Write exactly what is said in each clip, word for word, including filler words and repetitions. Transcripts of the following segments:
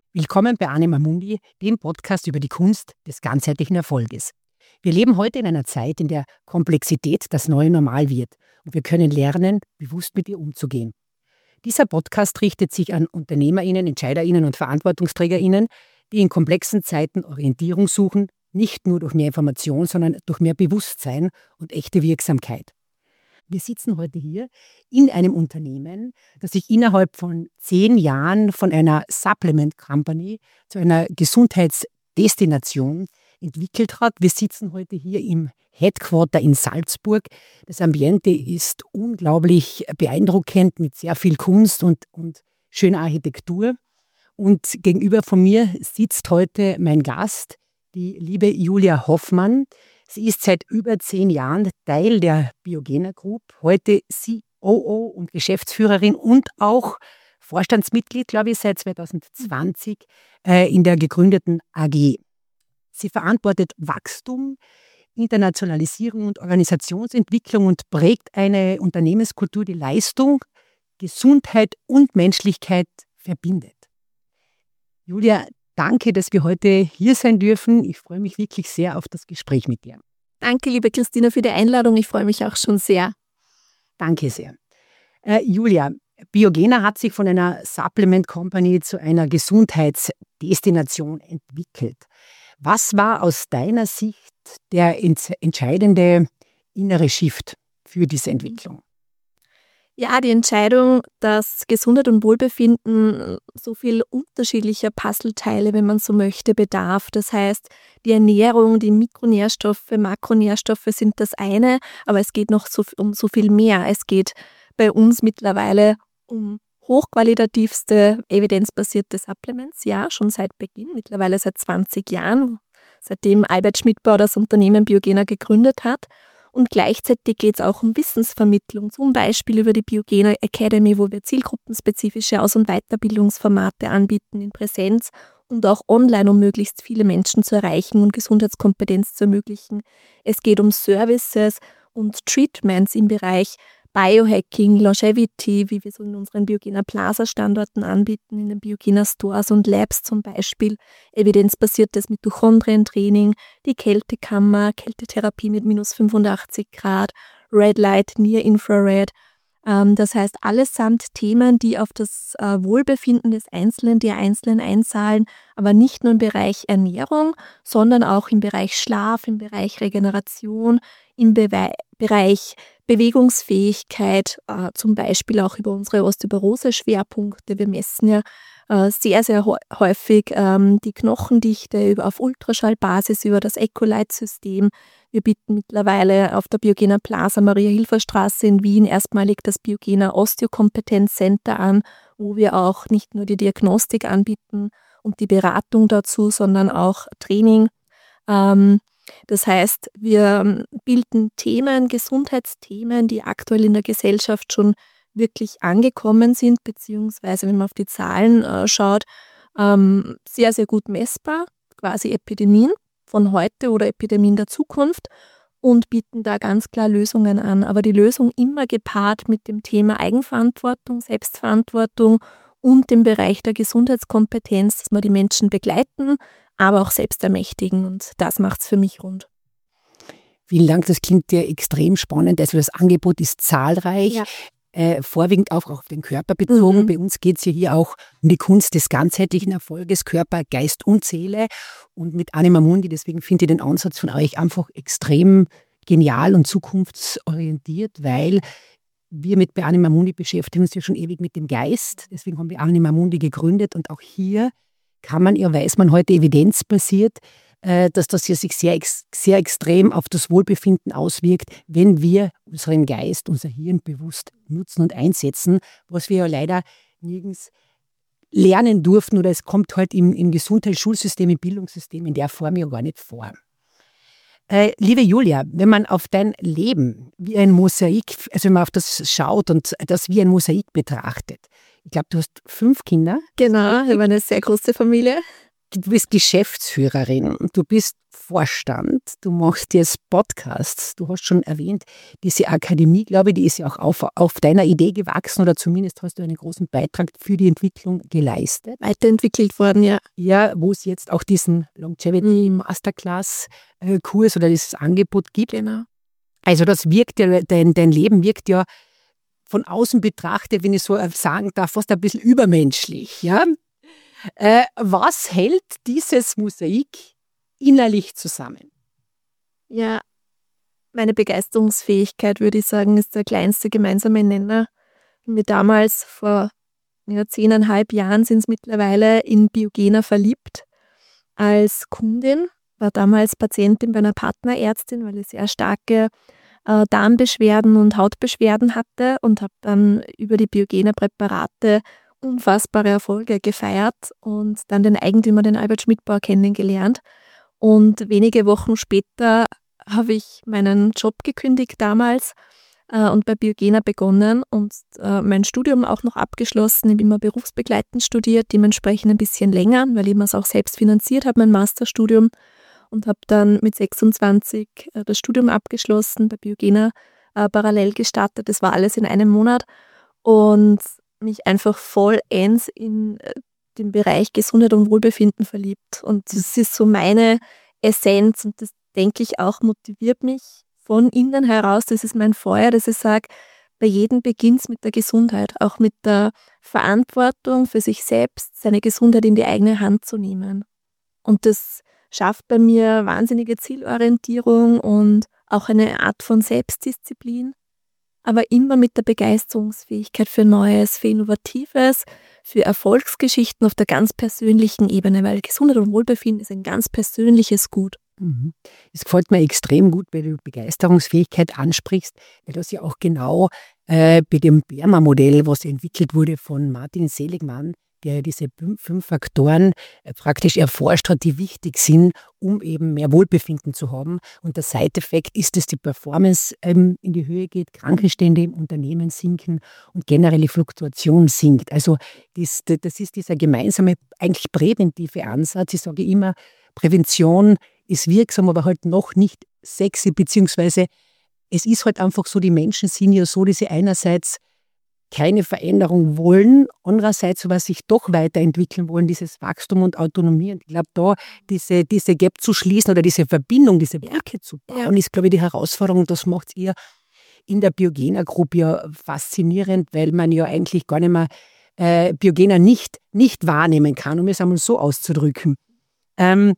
Willkommen bei Anima Mundi, dem Podcast über die Kunst des ganzheitlichen Erfolges. Wir leben heute in einer Zeit, in der Komplexität das neue Normal wird und wir können lernen, bewusst mit ihr umzugehen. Dieser Podcast richtet sich an UnternehmerInnen, EntscheiderInnen und VerantwortungsträgerInnen, die in komplexen Zeiten Orientierung suchen, nicht nur durch mehr Information, sondern durch mehr Bewusstsein und echte Wirksamkeit. Wir sitzen heute hier in einem Unternehmen, das sich innerhalb von zehn Jahren von einer Supplement Company zu einer Gesundheitsdestination entwickelt hat. Wir sitzen heute hier im Headquarter in Salzburg. Das Ambiente ist unglaublich beeindruckend mit sehr viel Kunst und, und schöner Architektur. Und gegenüber von mir sitzt heute mein Gast, die liebe Julia Hoffmann. Sie ist seit über zehn Jahren Teil der Biogena Group, heute C O O und Geschäftsführerin und auch Vorstandsmitglied, glaube ich, seit zwanzig zwanzig äh, in der gegründeten A G. Sie verantwortet Wachstum, Internationalisierung und Organisationsentwicklung und prägt eine Unternehmenskultur, die Leistung, Gesundheit und Menschlichkeit verbindet. Julia, danke, dass wir heute hier sein dürfen. Ich freue mich wirklich sehr auf das Gespräch mit dir. Danke, liebe Christina, für die Einladung. Ich freue mich auch schon sehr. Danke sehr. Äh, Julia, Biogena hat sich von einer Supplement Company zu einer Gesundheitsdestination entwickelt. Was war aus deiner Sicht der ents- entscheidende innere Shift für diese Entwicklung? Ja, die Entscheidung, dass Gesundheit und Wohlbefinden so viel unterschiedlicher Puzzleteile, wenn man so möchte, bedarf. Das heißt, die Ernährung, die Mikronährstoffe, Makronährstoffe sind das eine, aber es geht noch so, um so viel mehr. Es geht bei uns mittlerweile um hochqualitativste, evidenzbasierte Supplements, ja, schon seit Beginn, mittlerweile seit zwanzig Jahren, seitdem Albert Schmidbauer das Unternehmen Biogena gegründet hat. Und gleichzeitig geht es auch um Wissensvermittlung, zum Beispiel über die Biogena Academy, wo wir zielgruppenspezifische Aus- und Weiterbildungsformate anbieten in Präsenz und auch online, um möglichst viele Menschen zu erreichen und Gesundheitskompetenz zu ermöglichen. Es geht um Services und Treatments im Bereich Biohacking, Longevity, wie wir es in unseren Biogena Plaza Standorten anbieten, in den Biogena Stores und Labs zum Beispiel, evidenzbasiertes Mitochondrientraining, die Kältekammer, Kältetherapie mit minus fünfundachtzig Grad, Red Light, Near Infrared. Ähm, das heißt, allesamt Themen, die auf das äh, Wohlbefinden des Einzelnen, der Einzelnen einzahlen, aber nicht nur im Bereich Ernährung, sondern auch im Bereich Schlaf, im Bereich Regeneration, im Bewe- Bereich Bewegungsfähigkeit, äh, zum Beispiel auch über unsere Osteoporose-Schwerpunkte. Wir messen ja äh, sehr, sehr häufig ähm, die Knochendichte über, auf Ultraschallbasis über das Ecolight-System. Wir bieten mittlerweile auf der Biogena Plaza Maria-Hilfer-Straße in Wien erstmalig das Biogena Osteokompetenz Center an, wo wir auch nicht nur die Diagnostik anbieten und die Beratung dazu, sondern auch Training. Ähm, Das heißt, wir bilden Themen, Gesundheitsthemen, die aktuell in der Gesellschaft schon wirklich angekommen sind, beziehungsweise, wenn man auf die Zahlen äh, schaut, ähm, sehr, sehr gut messbar, quasi Epidemien von heute oder Epidemien der Zukunft und bieten da ganz klar Lösungen an. Aber die Lösung immer gepaart mit dem Thema Eigenverantwortung, Selbstverantwortung und dem Bereich der Gesundheitskompetenz, dass wir die Menschen begleiten, aber auch selbst ermächtigen, und das macht es für mich rund. Vielen Dank, das klingt ja extrem spannend. Also das Angebot ist zahlreich, Ja. äh, vorwiegend auch auf den Körper bezogen. Mhm. Bei uns geht es ja hier auch um die Kunst des ganzheitlichen Erfolges, Körper, Geist und Seele. Und mit Anima Mundi, deswegen finde ich den Ansatz von euch einfach extrem genial und zukunftsorientiert, weil wir mit bei Anima Mundi beschäftigen uns ja schon ewig mit dem Geist. Deswegen haben wir Anima Mundi gegründet und auch hier kann man, ja weiß man heute evidenzbasiert, äh, dass das hier sich sehr, ex- sehr extrem auf das Wohlbefinden auswirkt, wenn wir unseren Geist, unser Hirn bewusst nutzen und einsetzen, was wir ja leider nirgends lernen durften oder es kommt halt im, im Gesundheitsschulsystem, im Bildungssystem in der Form ja gar nicht vor. Äh, liebe Julia, wenn man auf dein Leben wie ein Mosaik, also wenn man auf das schaut und das wie ein Mosaik betrachtet, ich glaube, du hast fünf Kinder. Genau, wir haben eine sehr große Familie. du bist Geschäftsführerin, du bist Vorstand, du machst jetzt Podcasts, du hast schon erwähnt, diese Akademie, glaube ich, die ist ja auch auf, auf deiner Idee gewachsen oder zumindest hast du einen großen Beitrag für die Entwicklung geleistet. Weiterentwickelt worden, ja. Ja, wo es jetzt auch diesen Longevity Masterclass äh, Kurs oder dieses Angebot gibt. Genau. Also das wirkt ja, dein, dein Leben wirkt ja von außen betrachtet, wenn ich so sagen darf, fast ein bisschen übermenschlich. Ja? Äh, was hält dieses Mosaik innerlich zusammen? Ja, meine Begeisterungsfähigkeit, würde ich sagen, ist der kleinste gemeinsame Nenner. Mir damals vor ja, zehneinhalb Jahren sind es mittlerweile in Biogena verliebt. Als Kundin, war damals Patientin bei einer Partnerärztin, weil ich sehr starke äh, Darmbeschwerden und Hautbeschwerden hatte und habe dann über die Biogena-Präparate unfassbare Erfolge gefeiert und dann den Eigentümer, den Albert Schmidbauer, kennengelernt. Und wenige Wochen später habe ich meinen Job gekündigt damals äh, und bei Biogena begonnen und äh, mein Studium auch noch abgeschlossen. Ich habe immer berufsbegleitend studiert, dementsprechend ein bisschen länger, weil ich mir es auch selbst finanziert habe, mein Masterstudium. Und habe dann mit sechsundzwanzig äh, das Studium abgeschlossen, bei Biogena äh, parallel gestartet. Das war alles in einem Monat und mich einfach vollends in äh, den Bereich Gesundheit und Wohlbefinden verliebt. Und das ist so meine Essenz und das, denke ich, auch motiviert mich von innen heraus. Das ist mein Feuer, dass ich sage, bei jedem beginnt es mit der Gesundheit, auch mit der Verantwortung für sich selbst, seine Gesundheit in die eigene Hand zu nehmen. Und das schafft bei mir wahnsinnige Zielorientierung und auch eine Art von Selbstdisziplin, aber immer mit der Begeisterungsfähigkeit für Neues, für Innovatives, für Erfolgsgeschichten auf der ganz persönlichen Ebene, weil Gesundheit und Wohlbefinden ist ein ganz persönliches Gut. Mhm. Es gefällt mir extrem gut, wenn du Begeisterungsfähigkeit ansprichst, weil das ja auch genau äh, bei dem BERMA-Modell, was entwickelt wurde von Martin Seligmann, der ja diese fünf Faktoren äh, praktisch erforscht hat, die wichtig sind, um eben mehr Wohlbefinden zu haben. Und der Side-Effekt ist, dass die Performance ähm, in die Höhe geht, Krankenstände im Unternehmen sinken und generelle Fluktuation sinkt. Also das, das ist dieser gemeinsame, eigentlich präventive Ansatz. Ich sage immer, Prävention ist wirksam, aber halt noch nicht sexy, beziehungsweise es ist halt einfach so, die Menschen sind ja so, dass sie einerseits keine Veränderung wollen, andererseits aber sich doch weiterentwickeln wollen, dieses Wachstum und Autonomie. Und ich glaube, da diese, diese Gap zu schließen oder diese Verbindung, diese Brücke zu bauen, ja, ist, glaube ich, die Herausforderung. Das macht ihr in der Biogena-Gruppe ja faszinierend, weil man ja eigentlich gar nicht mehr äh, Biogena nicht, nicht wahrnehmen kann, um es einmal so auszudrücken. Ähm,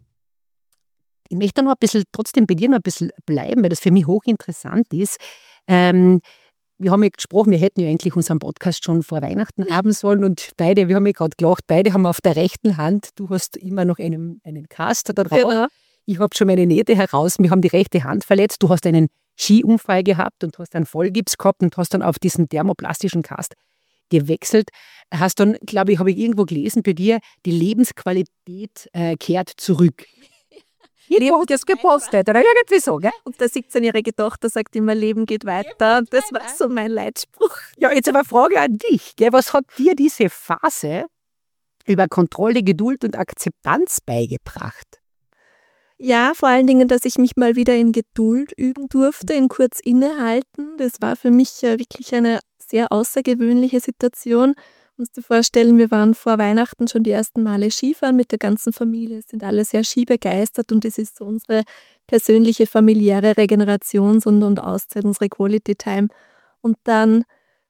ich möchte noch ein bisschen, trotzdem bei dir noch ein bisschen bleiben, weil das für mich hochinteressant ist. Ähm, Wir haben ja gesprochen, wir hätten ja eigentlich unseren Podcast schon vor Weihnachten haben sollen und beide, wir haben ja gerade gelacht, beide haben auf der rechten Hand, du hast immer noch einen, einen Caster da drauf, ja. Ich habe schon meine Nähte heraus, wir haben die rechte Hand verletzt, du hast einen Skiunfall gehabt und hast einen Vollgips gehabt und hast dann auf diesen thermoplastischen Cast gewechselt. Hast dann, glaube ich, habe ich irgendwo gelesen bei dir, die Lebensqualität äh, kehrt zurück. Leben hat das gepostet, oder irgendwie so, gell? Und der siebzehnjährige Tochter sagt immer, Leben geht weiter. Das war so mein Leitspruch. Ja, jetzt aber eine Frage an dich. Gell? Was hat dir diese Phase über Kontrolle, Geduld und Akzeptanz beigebracht? Ja, vor allen Dingen, dass ich mich mal wieder in Geduld üben durfte, in kurz innehalten. Das war für mich wirklich eine sehr außergewöhnliche Situation. Du musst dir vorstellen, wir waren vor Weihnachten schon die ersten Male Skifahren mit der ganzen Familie, sind alle sehr skibegeistert und das ist so unsere persönliche familiäre Regenerations- und, und Auszeit, unsere Quality Time. Und dann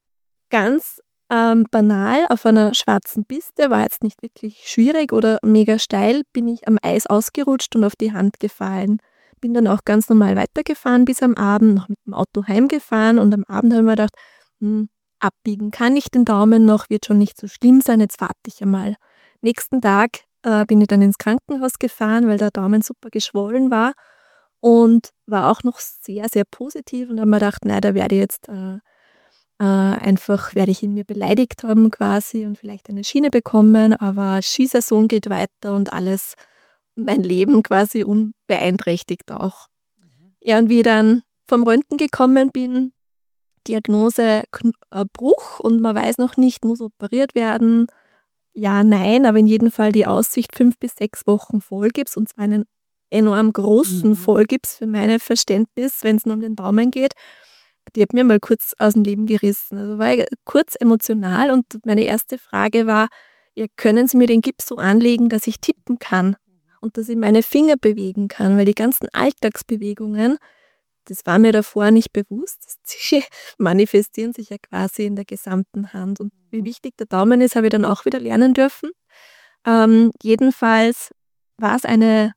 ganz ähm, banal auf einer schwarzen Piste, war jetzt nicht wirklich schwierig oder mega steil, bin ich am Eis ausgerutscht und auf die Hand gefallen. Bin dann auch ganz normal weitergefahren bis am Abend, noch mit dem Auto heimgefahren und am Abend habe ich mir gedacht, hm, abbiegen kann ich den Daumen noch, wird schon nicht so schlimm sein, jetzt warte ich einmal. Nächsten Tag äh, bin ich dann ins Krankenhaus gefahren, weil der Daumen super geschwollen war und war auch noch sehr, sehr positiv und habe mir gedacht, nein, da werde ich jetzt äh, äh, einfach, werde ich ihn mir beleidigt haben quasi und vielleicht eine Schiene bekommen, aber Skisaison geht weiter und alles, mein Leben quasi unbeeinträchtigt auch. Mhm. Ja, und wie ich dann vom Röntgen gekommen bin, Diagnose Bruch und man weiß noch nicht, muss operiert werden. ja, nein, aber in jedem Fall die Aussicht, fünf bis sechs Wochen Vollgips, und zwar einen enorm großen Mhm. Vollgips für mein Verständnis, wenn es nur um den Daumen geht, die hat mir mal kurz aus dem Leben gerissen. Also war ich kurz emotional und meine erste Frage war, ja, können Sie mir den Gips so anlegen, dass ich tippen kann und dass ich meine Finger bewegen kann, weil die ganzen Alltagsbewegungen, das war mir davor nicht bewusst, die manifestieren sich ja quasi in der gesamten Hand. Und wie wichtig der Daumen ist, habe ich dann auch wieder lernen dürfen. Ähm, jedenfalls war es eine,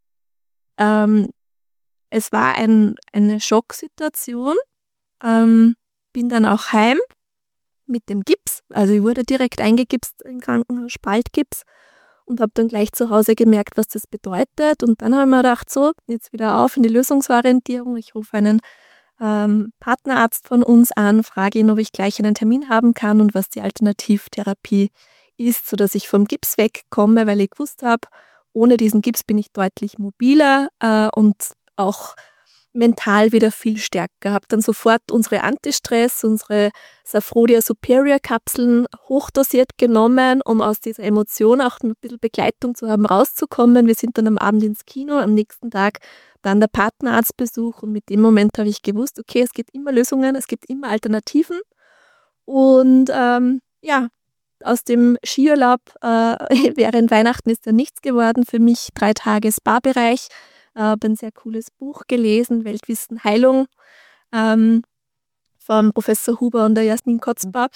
ähm, es war ein, eine Schocksituation. Ähm, bin dann auch heim mit dem Gips, also ich wurde direkt eingegipst im Krankenhaus, Spaltgips, und habe dann gleich zu Hause gemerkt, was das bedeutet. Und dann habe ich mir gedacht, so, jetzt wieder auf in die Lösungsorientierung. Ich rufe einen ähm, Partnerarzt von uns an, frage ihn, ob ich gleich einen Termin haben kann und was die Alternativtherapie ist, sodass ich vom Gips wegkomme, weil ich gewusst habe, ohne diesen Gips bin ich deutlich mobiler äh, und auch mental wieder viel stärker. Habe dann sofort unsere Antistress, unsere Safrodia Superior Kapseln hochdosiert genommen, um aus dieser Emotion auch ein bisschen Begleitung zu haben, rauszukommen. Wir sind dann am Abend ins Kino, am nächsten Tag dann der Partnerarztbesuch, und mit dem Moment habe ich gewusst, okay, es gibt immer Lösungen, es gibt immer Alternativen. Und ähm, ja, aus dem Skiurlaub äh, während Weihnachten ist dann nichts geworden für mich. Drei Tage Spa-Bereich. Ich habe ein sehr cooles Buch gelesen, Weltwissen Heilung, ähm, von Professor Huber und der Jasmin Kotzbar,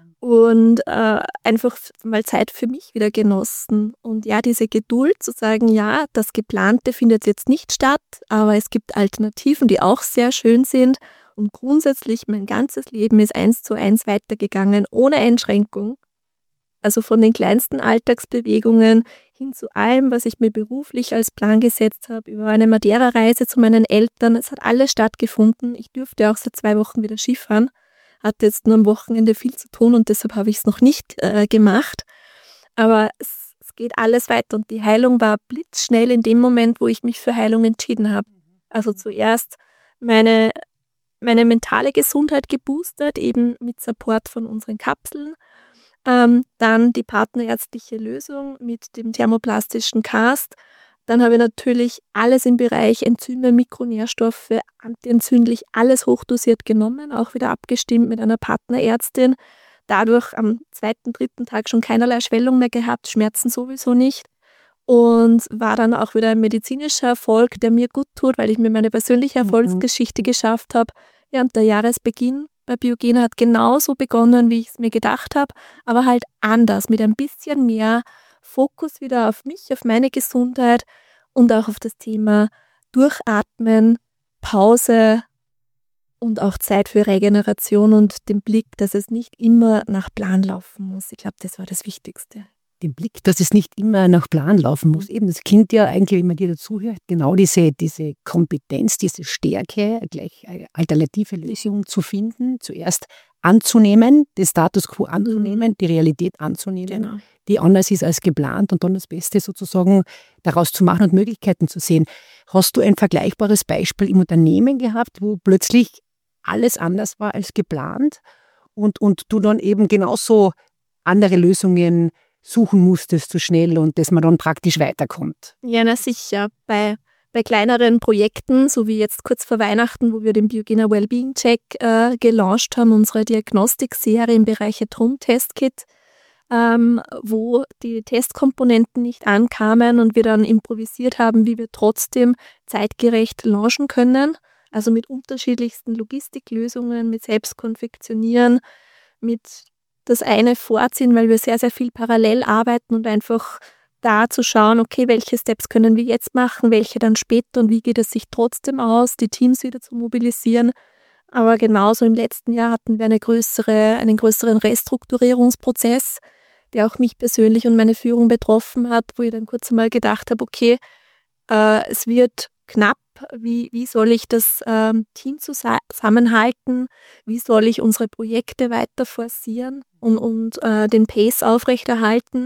und äh, einfach mal Zeit für mich wieder genossen. Und ja, diese Geduld zu sagen, ja, das Geplante findet jetzt nicht statt, aber es gibt Alternativen, die auch sehr schön sind. Und grundsätzlich, mein ganzes Leben ist eins zu eins weitergegangen, ohne Einschränkung. Also von den kleinsten Alltagsbewegungen hin zu allem, was ich mir beruflich als Plan gesetzt habe, über eine Madeira-Reise zu meinen Eltern. Es hat alles stattgefunden. Ich durfte auch seit zwei Wochen wieder Skifahren. Hatte jetzt nur am Wochenende viel zu tun und deshalb habe ich es noch nicht äh, gemacht. Aber es, es geht alles weiter, und die Heilung war blitzschnell in dem Moment, wo ich mich für Heilung entschieden habe. Also zuerst meine, meine mentale Gesundheit geboostert, eben mit Support von unseren Kapseln. Ähm, dann die partnerärztliche Lösung mit dem thermoplastischen Cast. Dann habe ich natürlich alles im Bereich Enzyme, Mikronährstoffe, antientzündlich, alles hochdosiert genommen, auch wieder abgestimmt mit einer Partnerärztin. Dadurch am zweiten, dritten Tag schon keinerlei Schwellung mehr gehabt, Schmerzen sowieso nicht. Und war dann auch wieder ein medizinischer Erfolg, der mir gut tut, weil ich mir meine persönliche Erfolgsgeschichte mhm. geschafft habe. Ja, und der Jahresbeginn bei Biogena hat genauso begonnen, wie ich es mir gedacht habe, aber halt anders, mit ein bisschen mehr Fokus wieder auf mich, auf meine Gesundheit und auch auf das Thema Durchatmen, Pause und auch Zeit für Regeneration und den Blick, dass es nicht immer nach Plan laufen muss. Ich glaube, das war das Wichtigste. Den Blick, dass es nicht immer nach Plan laufen muss. Eben das Kind ja eigentlich, wenn man dir dazuhört, genau diese, diese Kompetenz, diese Stärke, gleich eine alternative Lösungen zu finden, zuerst anzunehmen, den Status quo anzunehmen, die Realität anzunehmen, genau. die anders ist als geplant, und dann das Beste sozusagen daraus zu machen und Möglichkeiten zu sehen. Hast du ein vergleichbares Beispiel im Unternehmen gehabt, wo plötzlich alles anders war als geplant und, und du dann eben genauso andere Lösungen suchen musstest so schnell und dass man dann praktisch weiterkommt? Ja, na sicher. Bei, bei kleineren Projekten, so wie jetzt kurz vor Weihnachten, wo wir den Biogena Wellbeing Check äh, gelauncht haben, unsere Diagnostikserie im Bereich At-Home-Testkit, ähm, wo die Testkomponenten nicht ankamen und wir dann improvisiert haben, wie wir trotzdem zeitgerecht launchen können. Also mit unterschiedlichsten Logistiklösungen, mit Selbstkonfektionieren, mit das eine vorziehen, weil wir sehr, sehr viel parallel arbeiten und einfach da zu schauen, okay, welche Steps können wir jetzt machen, welche dann später und wie geht es sich trotzdem aus, die Teams wieder zu mobilisieren. Aber genauso im letzten Jahr hatten wir eine größere, einen größeren Restrukturierungsprozess, der auch mich persönlich und meine Führung betroffen hat, wo ich dann kurz einmal gedacht habe, okay, äh, es wird knapp, wie, wie soll ich das ähm, Team zusammenhalten, wie soll ich unsere Projekte weiter forcieren und, und äh, den Pace aufrechterhalten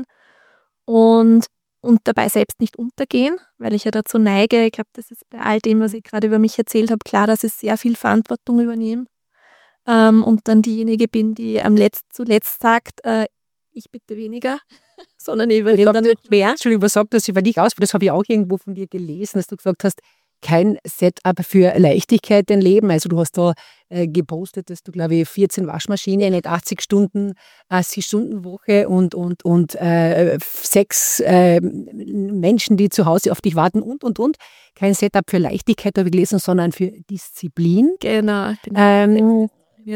und, und dabei selbst nicht untergehen, weil ich ja dazu neige, ich glaube, das ist bei all dem, was ich gerade über mich erzählt habe, klar, dass ich sehr viel Verantwortung übernehme ähm, und dann diejenige bin, die am Letzt, zuletzt sagt, äh, ich bitte weniger. sondern ich übernehme dann nicht mehr. Entschuldigung, was sagt das über dich aus? Das habe ich auch irgendwo von dir gelesen, dass du gesagt hast, kein Setup für Leichtigkeit im Leben. Also du hast da äh, gepostet, dass du, glaube ich, vierzehn Waschmaschinen, nicht achtzig Stunden, achtzig Stunden Woche und, und, und äh, sechs äh, Menschen, die zu Hause auf dich warten und, und, und. Kein Setup für Leichtigkeit, habe ich gelesen, sondern für Disziplin. Genau. Ähm,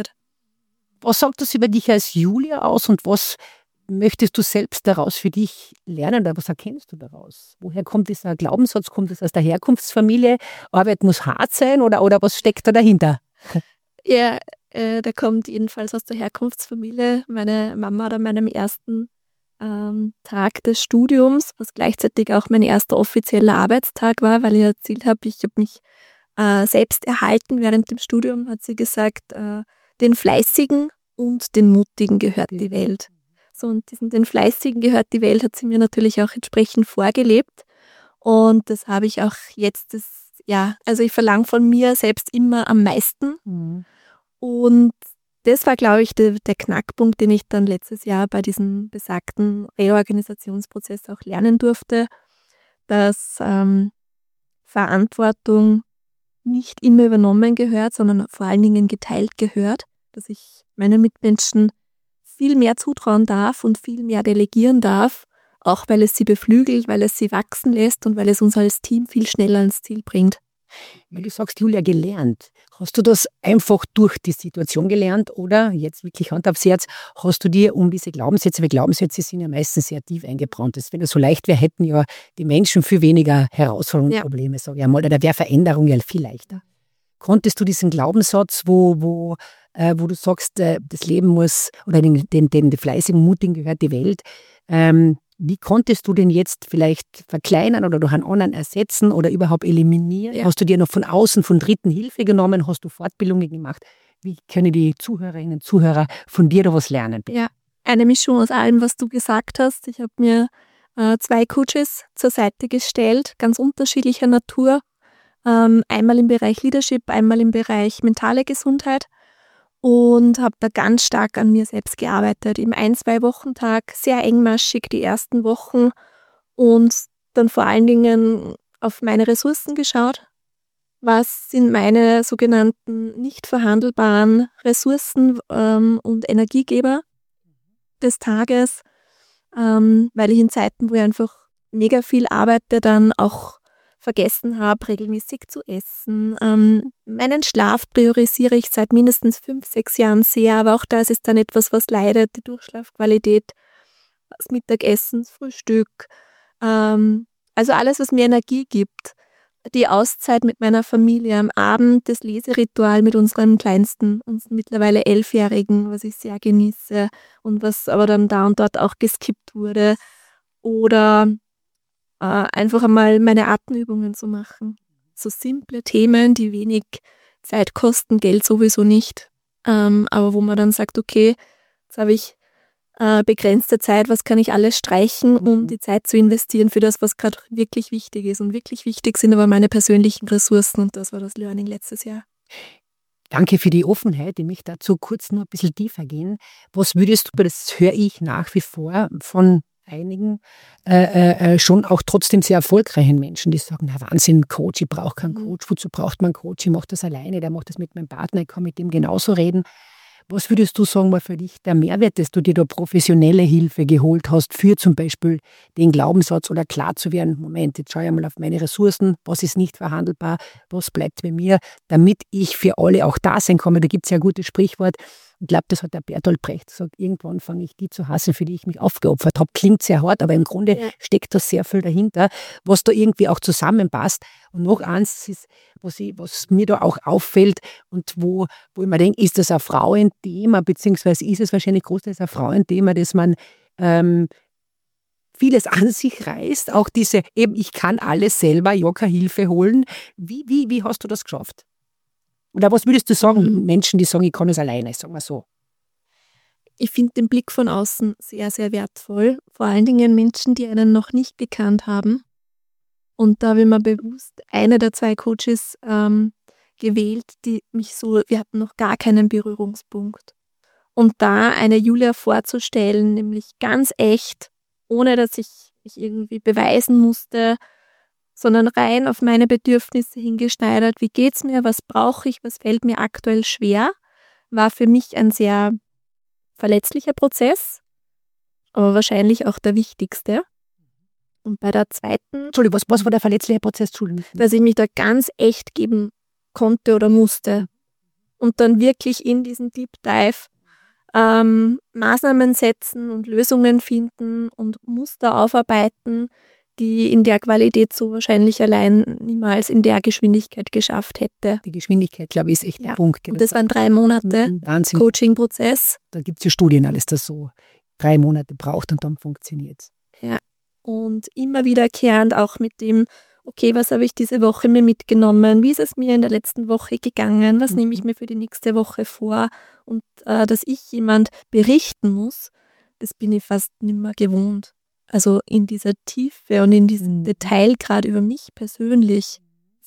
was sagt das über dich als Julia aus und was möchtest du selbst daraus für dich lernen oder was erkennst du daraus? Woher kommt dieser Glaubenssatz? Kommt es aus der Herkunftsfamilie? Arbeit muss hart sein oder, oder was steckt da dahinter? Ja, äh, der kommt jedenfalls aus der Herkunftsfamilie. Meine Mama hat an meinem ersten ähm, Tag des Studiums, was gleichzeitig auch mein erster offizieller Arbeitstag war, weil ich erzählt habe, ich habe mich äh, selbst erhalten während dem Studium, hat sie gesagt, äh, den Fleißigen und den Mutigen gehört die Welt. So, und diesen, den Fleißigen gehört die Welt, hat sie mir natürlich auch entsprechend vorgelebt. Und das habe ich auch jetzt, das, ja, also ich verlange von mir selbst immer am meisten. Mhm. Und das war, glaube ich, der, der Knackpunkt, den ich dann letztes Jahr bei diesem besagten Reorganisationsprozess auch lernen durfte, dass ähm, Verantwortung nicht immer übernommen gehört, sondern vor allen Dingen geteilt gehört, dass ich meinen Mitmenschen viel mehr zutrauen darf und viel mehr delegieren darf, auch weil es sie beflügelt, weil es sie wachsen lässt und weil es uns als Team viel schneller ans Ziel bringt. Weil du sagst, Julia, gelernt. Hast du das einfach durch die Situation gelernt oder, jetzt wirklich Hand aufs Herz, hast du dir um diese Glaubenssätze, weil Glaubenssätze sind ja meistens sehr tief eingebrannt. Wenn es so leicht wäre, hätten ja die Menschen viel weniger Herausforderungen und ja. Probleme, sage ich einmal. Da wäre Veränderung ja viel leichter. Konntest du diesen Glaubenssatz, wo, wo, äh, wo du sagst, äh, das Leben muss, oder den, den, den fleißigen, mutigen gehört die Welt, ähm, wie konntest du den jetzt vielleicht verkleinern oder durch einen anderen ersetzen oder überhaupt eliminieren? Ja. Hast du dir noch von außen, von Dritten Hilfe genommen? Hast du Fortbildungen gemacht? Wie können die Zuhörerinnen und Zuhörer von dir da was lernen? Ja, eine Mischung aus allem, was du gesagt hast. Ich habe mir äh, zwei Coaches zur Seite gestellt, ganz unterschiedlicher Natur. Ähm, einmal im Bereich Leadership, einmal im Bereich mentale Gesundheit. Und habe da ganz stark an mir selbst gearbeitet. Im Ein-Zwei-Wochen-Tag, sehr engmaschig die ersten Wochen und dann vor allen Dingen auf meine Ressourcen geschaut. Was sind meine sogenannten nicht verhandelbaren Ressourcen ähm, und Energiegeber des Tages, ähm, weil ich in Zeiten, wo ich einfach mega viel arbeite, dann auch vergessen habe, regelmäßig zu essen. Ähm, meinen Schlaf priorisiere ich seit mindestens fünf, sechs Jahren sehr, aber auch das ist dann etwas, was leidet, die Durchschlafqualität, das Mittagessen, das Frühstück, ähm, also alles, was mir Energie gibt. Die Auszeit mit meiner Familie am Abend, das Leseritual mit unserem Kleinsten, uns mittlerweile Elfjährigen, was ich sehr genieße und was aber dann da und dort auch geskippt wurde. Oder einfach einmal meine Atemübungen zu machen. So simple Themen, die wenig Zeit kosten, Geld sowieso nicht. Ähm, aber wo man dann sagt, okay, jetzt habe ich äh, begrenzte Zeit, was kann ich alles streichen, um die Zeit zu investieren für das, was gerade wirklich wichtig ist. Und wirklich wichtig sind aber meine persönlichen Ressourcen und das war das Learning letztes Jahr. Danke für die Offenheit. Ich möchte dazu kurz nur ein bisschen tiefer gehen. Was würdest du, das höre ich nach wie vor von einigen äh, äh, schon auch trotzdem sehr erfolgreichen Menschen, die sagen, na Wahnsinn, Coach, ich brauche keinen Coach, wozu braucht man einen Coach, ich mache das alleine, der macht das mit meinem Partner, ich kann mit dem genauso reden. Was würdest du sagen, war für dich der Mehrwert, dass du dir da professionelle Hilfe geholt hast, für zum Beispiel den Glaubenssatz oder klar zu werden, Moment, jetzt schaue ich mal auf meine Ressourcen, was ist nicht verhandelbar, was bleibt bei mir, damit ich für alle auch da sein kann. Da gibt es ja ein gutes Sprichwort, ich glaube, das hat der Bertolt Brecht gesagt, irgendwann fange ich die zu hassen, für die ich mich aufgeopfert habe. Klingt sehr hart, aber im Grunde ja. steckt da sehr viel dahinter, was da irgendwie auch zusammenpasst. Und noch eins ist, was, ich, was mir da auch auffällt und wo, wo ich mir denke, ist das ein Frauenthema, beziehungsweise ist es wahrscheinlich großteils ein Frauenthema, dass man ähm, vieles an sich reißt, auch diese, eben ich kann alles selber, ja, keine Hilfe holen. Wie, wie, wie hast du das geschafft? Oder was würdest du sagen, Menschen, die sagen, ich kann es alleine, sagen wir so? Ich finde den Blick von außen sehr, sehr wertvoll. Vor allen Dingen Menschen, die einen noch nicht gekannt haben. Und da habe ich mir bewusst eine der zwei Coaches ähm, gewählt, die mich so, wir hatten noch gar keinen Berührungspunkt. Und da eine Julia vorzustellen, nämlich ganz echt, ohne dass ich mich irgendwie beweisen musste, sondern rein auf meine Bedürfnisse hingeschneidert. Wie geht's mir? Was brauche ich? Was fällt mir aktuell schwer? War für mich ein sehr verletzlicher Prozess, aber wahrscheinlich auch der wichtigste. Und bei der zweiten, Entschuldigung, was, was war der verletzliche Prozess? Entschuldigung. dass ich mich da ganz echt geben konnte oder musste. Und dann wirklich in diesen Deep Dive ähm, Maßnahmen setzen und Lösungen finden und Muster aufarbeiten, die in der Qualität so wahrscheinlich allein niemals in der Geschwindigkeit geschafft hätte. Die Geschwindigkeit, glaube ich, ist echt Ja. der Punkt. Und das waren drei Monate Wahnsinn. Coaching-Prozess. Da gibt es ja Studien, alles das so drei Monate braucht und dann funktioniert es. Ja. Und immer wiederkehrend auch mit dem, okay, was habe ich diese Woche mir mitgenommen? Wie ist es mir in der letzten Woche gegangen? Was Mhm. nehme ich mir für die nächste Woche vor? Und äh, dass ich jemand berichten muss, das bin ich fast nicht mehr gewohnt. Also in dieser Tiefe und in diesem Mhm. Detail, gerade über mich persönlich.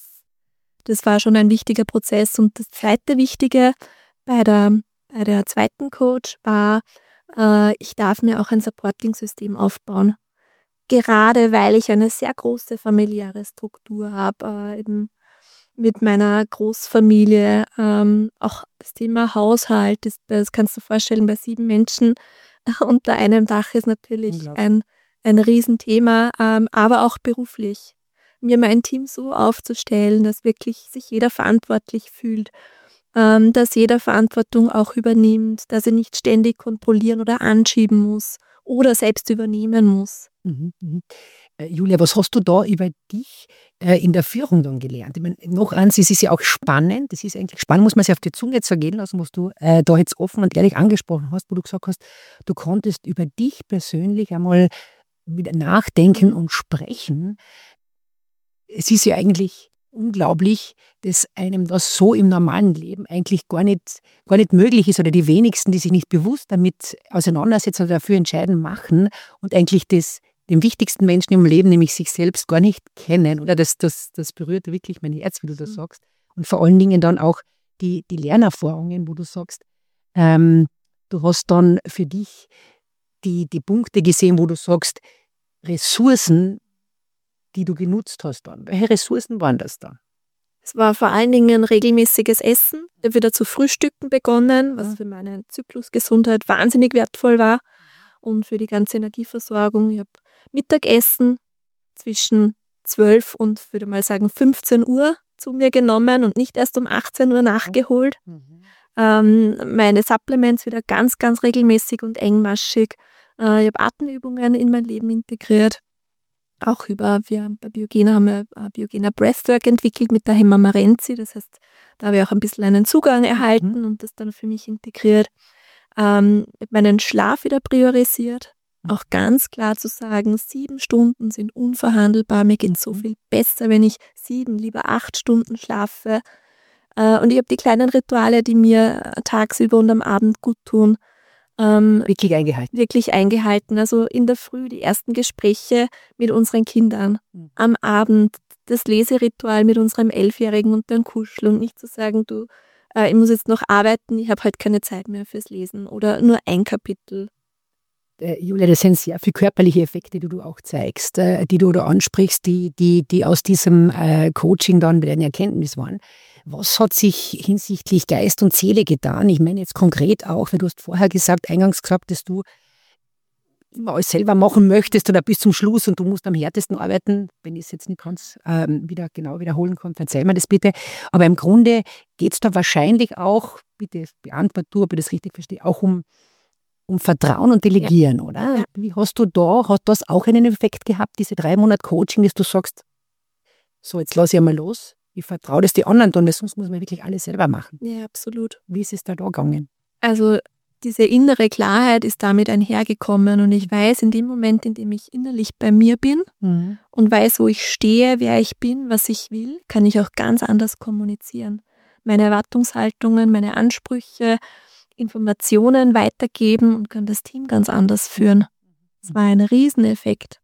Das war schon ein wichtiger Prozess. Und das zweite Wichtige bei der, bei der zweiten Coach war, äh, ich darf mir auch ein Supporting-System aufbauen. Gerade weil ich eine sehr große familiäre Struktur habe, äh, eben mit meiner Großfamilie, ähm, auch das Thema Haushalt, das, das kannst du dir vorstellen, bei sieben Menschen unter einem Dach ist natürlich Unglaublich. ein, ein Riesenthema, ähm, aber auch beruflich. Mir mein Team so aufzustellen, dass wirklich sich jeder verantwortlich fühlt, ähm, dass jeder Verantwortung auch übernimmt, dass er nicht ständig kontrollieren oder anschieben muss oder selbst übernehmen muss. Mhm, mhm. Äh, Julia, was hast du da über dich äh, in der Führung dann gelernt? Ich meine, noch eins, es ist ja auch spannend, das ist eigentlich spannend, muss man sich auf die Zunge zergehen lassen, was du äh, da jetzt offen und ehrlich angesprochen hast, wo du gesagt hast, du konntest über dich persönlich einmal wieder nachdenken und sprechen. Es ist ja eigentlich unglaublich, dass einem das so im normalen Leben eigentlich gar nicht, gar nicht möglich ist oder die wenigsten, die sich nicht bewusst damit auseinandersetzen oder dafür entscheiden, machen und eigentlich das, den wichtigsten Menschen im Leben, nämlich sich selbst, gar nicht kennen. Oder das, das, das berührt wirklich mein Herz, wie du das sagst. Und vor allen Dingen dann auch die, die Lernerfahrungen, wo du sagst, ähm, du hast dann für dich die, die Punkte gesehen, wo du sagst, Ressourcen, die du genutzt hast dann. Welche Ressourcen waren das dann? Es war vor allen Dingen regelmäßiges Essen. Ich habe wieder zu frühstücken begonnen, was Ja. für meine Zyklusgesundheit wahnsinnig wertvoll war und für die ganze Energieversorgung. Ich habe Mittagessen zwischen zwölf und, würde mal sagen, fünfzehn Uhr zu mir genommen und nicht erst um achtzehn Uhr nachgeholt. Mhm. Ähm, meine Supplements wieder ganz, ganz regelmäßig und engmaschig. Äh, ich habe Atemübungen in mein Leben integriert. Auch über, wir bei Biogena haben wir äh, Biogena Breathwork entwickelt mit der Hema Marenzi. Das heißt, da habe ich auch ein bisschen einen Zugang erhalten Mhm. und das dann für mich integriert. Ähm, ich habe meinen Schlaf wieder priorisiert. Auch ganz klar zu sagen, sieben Stunden sind unverhandelbar. Mir geht es so Mhm. viel besser, wenn ich sieben, lieber acht Stunden schlafe. Äh, und ich habe die kleinen Rituale, die mir äh, tagsüber und am Abend gut tun, ähm, Wirklich eingehalten. wirklich eingehalten. Also in der Früh die ersten Gespräche mit unseren Kindern. Mhm. Am Abend das Leseritual mit unserem Elfjährigen und dann kuscheln und nicht zu sagen, du, äh, ich muss jetzt noch arbeiten, ich habe heute keine Zeit mehr fürs Lesen oder nur ein Kapitel. Äh, Julia, das sind sehr viele körperliche Effekte, die du auch zeigst, äh, die du da ansprichst, die, die, die aus diesem äh, Coaching dann bei deiner Erkenntnis waren. Was hat sich hinsichtlich Geist und Seele getan? Ich meine jetzt konkret auch, weil du hast vorher gesagt, eingangs gesagt, dass du immer alles selber machen möchtest oder bis zum Schluss und du musst am härtesten arbeiten. Wenn ich es jetzt nicht ganz ähm, wieder genau wiederholen kann, verzeih mir das bitte. Aber im Grunde geht es da wahrscheinlich auch, bitte beantworte du, ob ich das richtig verstehe, auch um Um Vertrauen und Delegieren, oder? Ja. Wie hast du da, hat das auch einen Effekt gehabt, diese drei Monate Coaching, dass du sagst, so jetzt lasse ich einmal los, ich vertraue das die anderen tun, weil sonst muss man wirklich alles selber machen. Ja, absolut. Wie ist es da da gegangen? Also diese innere Klarheit ist damit einhergekommen und ich weiß, in dem Moment, in dem ich innerlich bei mir bin Mhm. und weiß, wo ich stehe, wer ich bin, was ich will, kann ich auch ganz anders kommunizieren. Meine Erwartungshaltungen, meine Ansprüche, Informationen weitergeben und kann das Team ganz anders führen. Das war ein Rieseneffekt.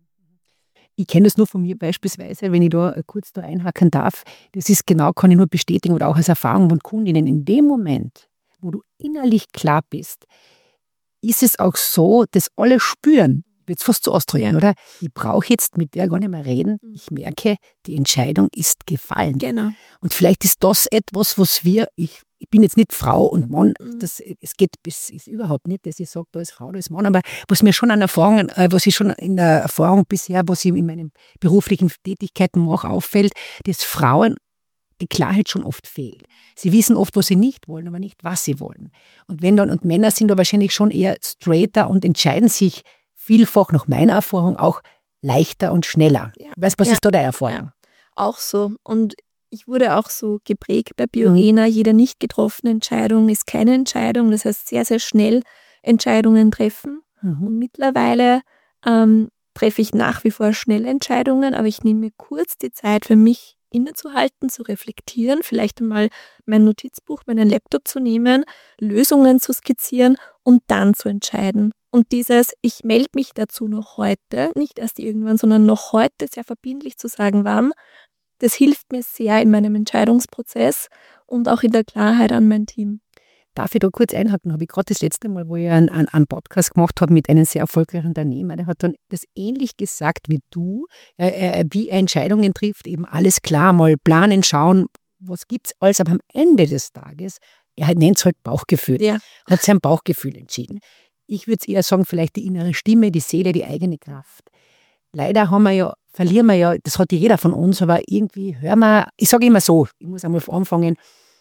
Ich kenne das nur von mir beispielsweise, wenn ich da kurz da einhaken darf. Das ist genau, kann ich nur bestätigen oder auch als Erfahrung von Kundinnen. In dem Moment, wo du innerlich klar bist, ist es auch so, dass alle spüren, jetzt fast zu ausdrücken, Ja. oder? Ich brauche jetzt mit der gar nicht mehr reden. Ich merke, die Entscheidung ist gefallen. Genau. Und vielleicht ist das etwas, was wir, ich, ich bin jetzt nicht Frau und Mann, Mhm. das, es geht bis, ist überhaupt nicht, dass ich sage, da ist Frau, da ist Mann, aber was mir schon an Erfahrungen, äh, was ich schon in der Erfahrung bisher, was ich in meinen beruflichen Tätigkeiten mache, auffällt, dass Frauen die Klarheit schon oft fehlt. Sie wissen oft, was sie nicht wollen, aber nicht, was sie wollen. Und wenn dann, und Männer sind da wahrscheinlich schon eher straighter und entscheiden sich vielfach nach meiner Erfahrung auch leichter und schneller. Ja. Weißt du, was Ja. ist da deine Erfahrung? Ja. Auch so. Und ich wurde auch so geprägt bei Biogena. Jede nicht getroffene Entscheidung ist keine Entscheidung. Das heißt, sehr, sehr schnell Entscheidungen treffen. Mhm. Und mittlerweile ähm, treffe ich nach wie vor schnelle Entscheidungen, aber ich nehme mir kurz die Zeit für mich innezuhalten, zu reflektieren, vielleicht einmal mein Notizbuch, meinen Laptop zu nehmen, Lösungen zu skizzieren und dann zu entscheiden. Und dieses, ich melde mich dazu noch heute, nicht erst irgendwann, sondern noch heute sehr verbindlich zu sagen, wann, das hilft mir sehr in meinem Entscheidungsprozess und auch in der Klarheit an mein Team. Darf ich da kurz einhaken? Habe ich gerade das letzte Mal, wo ich einen, einen, einen Podcast gemacht habe mit einem sehr erfolgreichen Unternehmer, der hat dann das ähnlich gesagt wie du, äh, wie er Entscheidungen trifft, eben alles klar, mal planen, schauen, was gibt es alles, aber am Ende des Tages, er nennt es halt Bauchgefühl, Ja. hat sein Bauchgefühl entschieden. Ich würde eher sagen, vielleicht die innere Stimme, die Seele, die eigene Kraft. Leider haben wir ja, verlieren wir ja, das hat jeder von uns, aber irgendwie hören wir, ich sage immer so, ich muss einmal anfangen,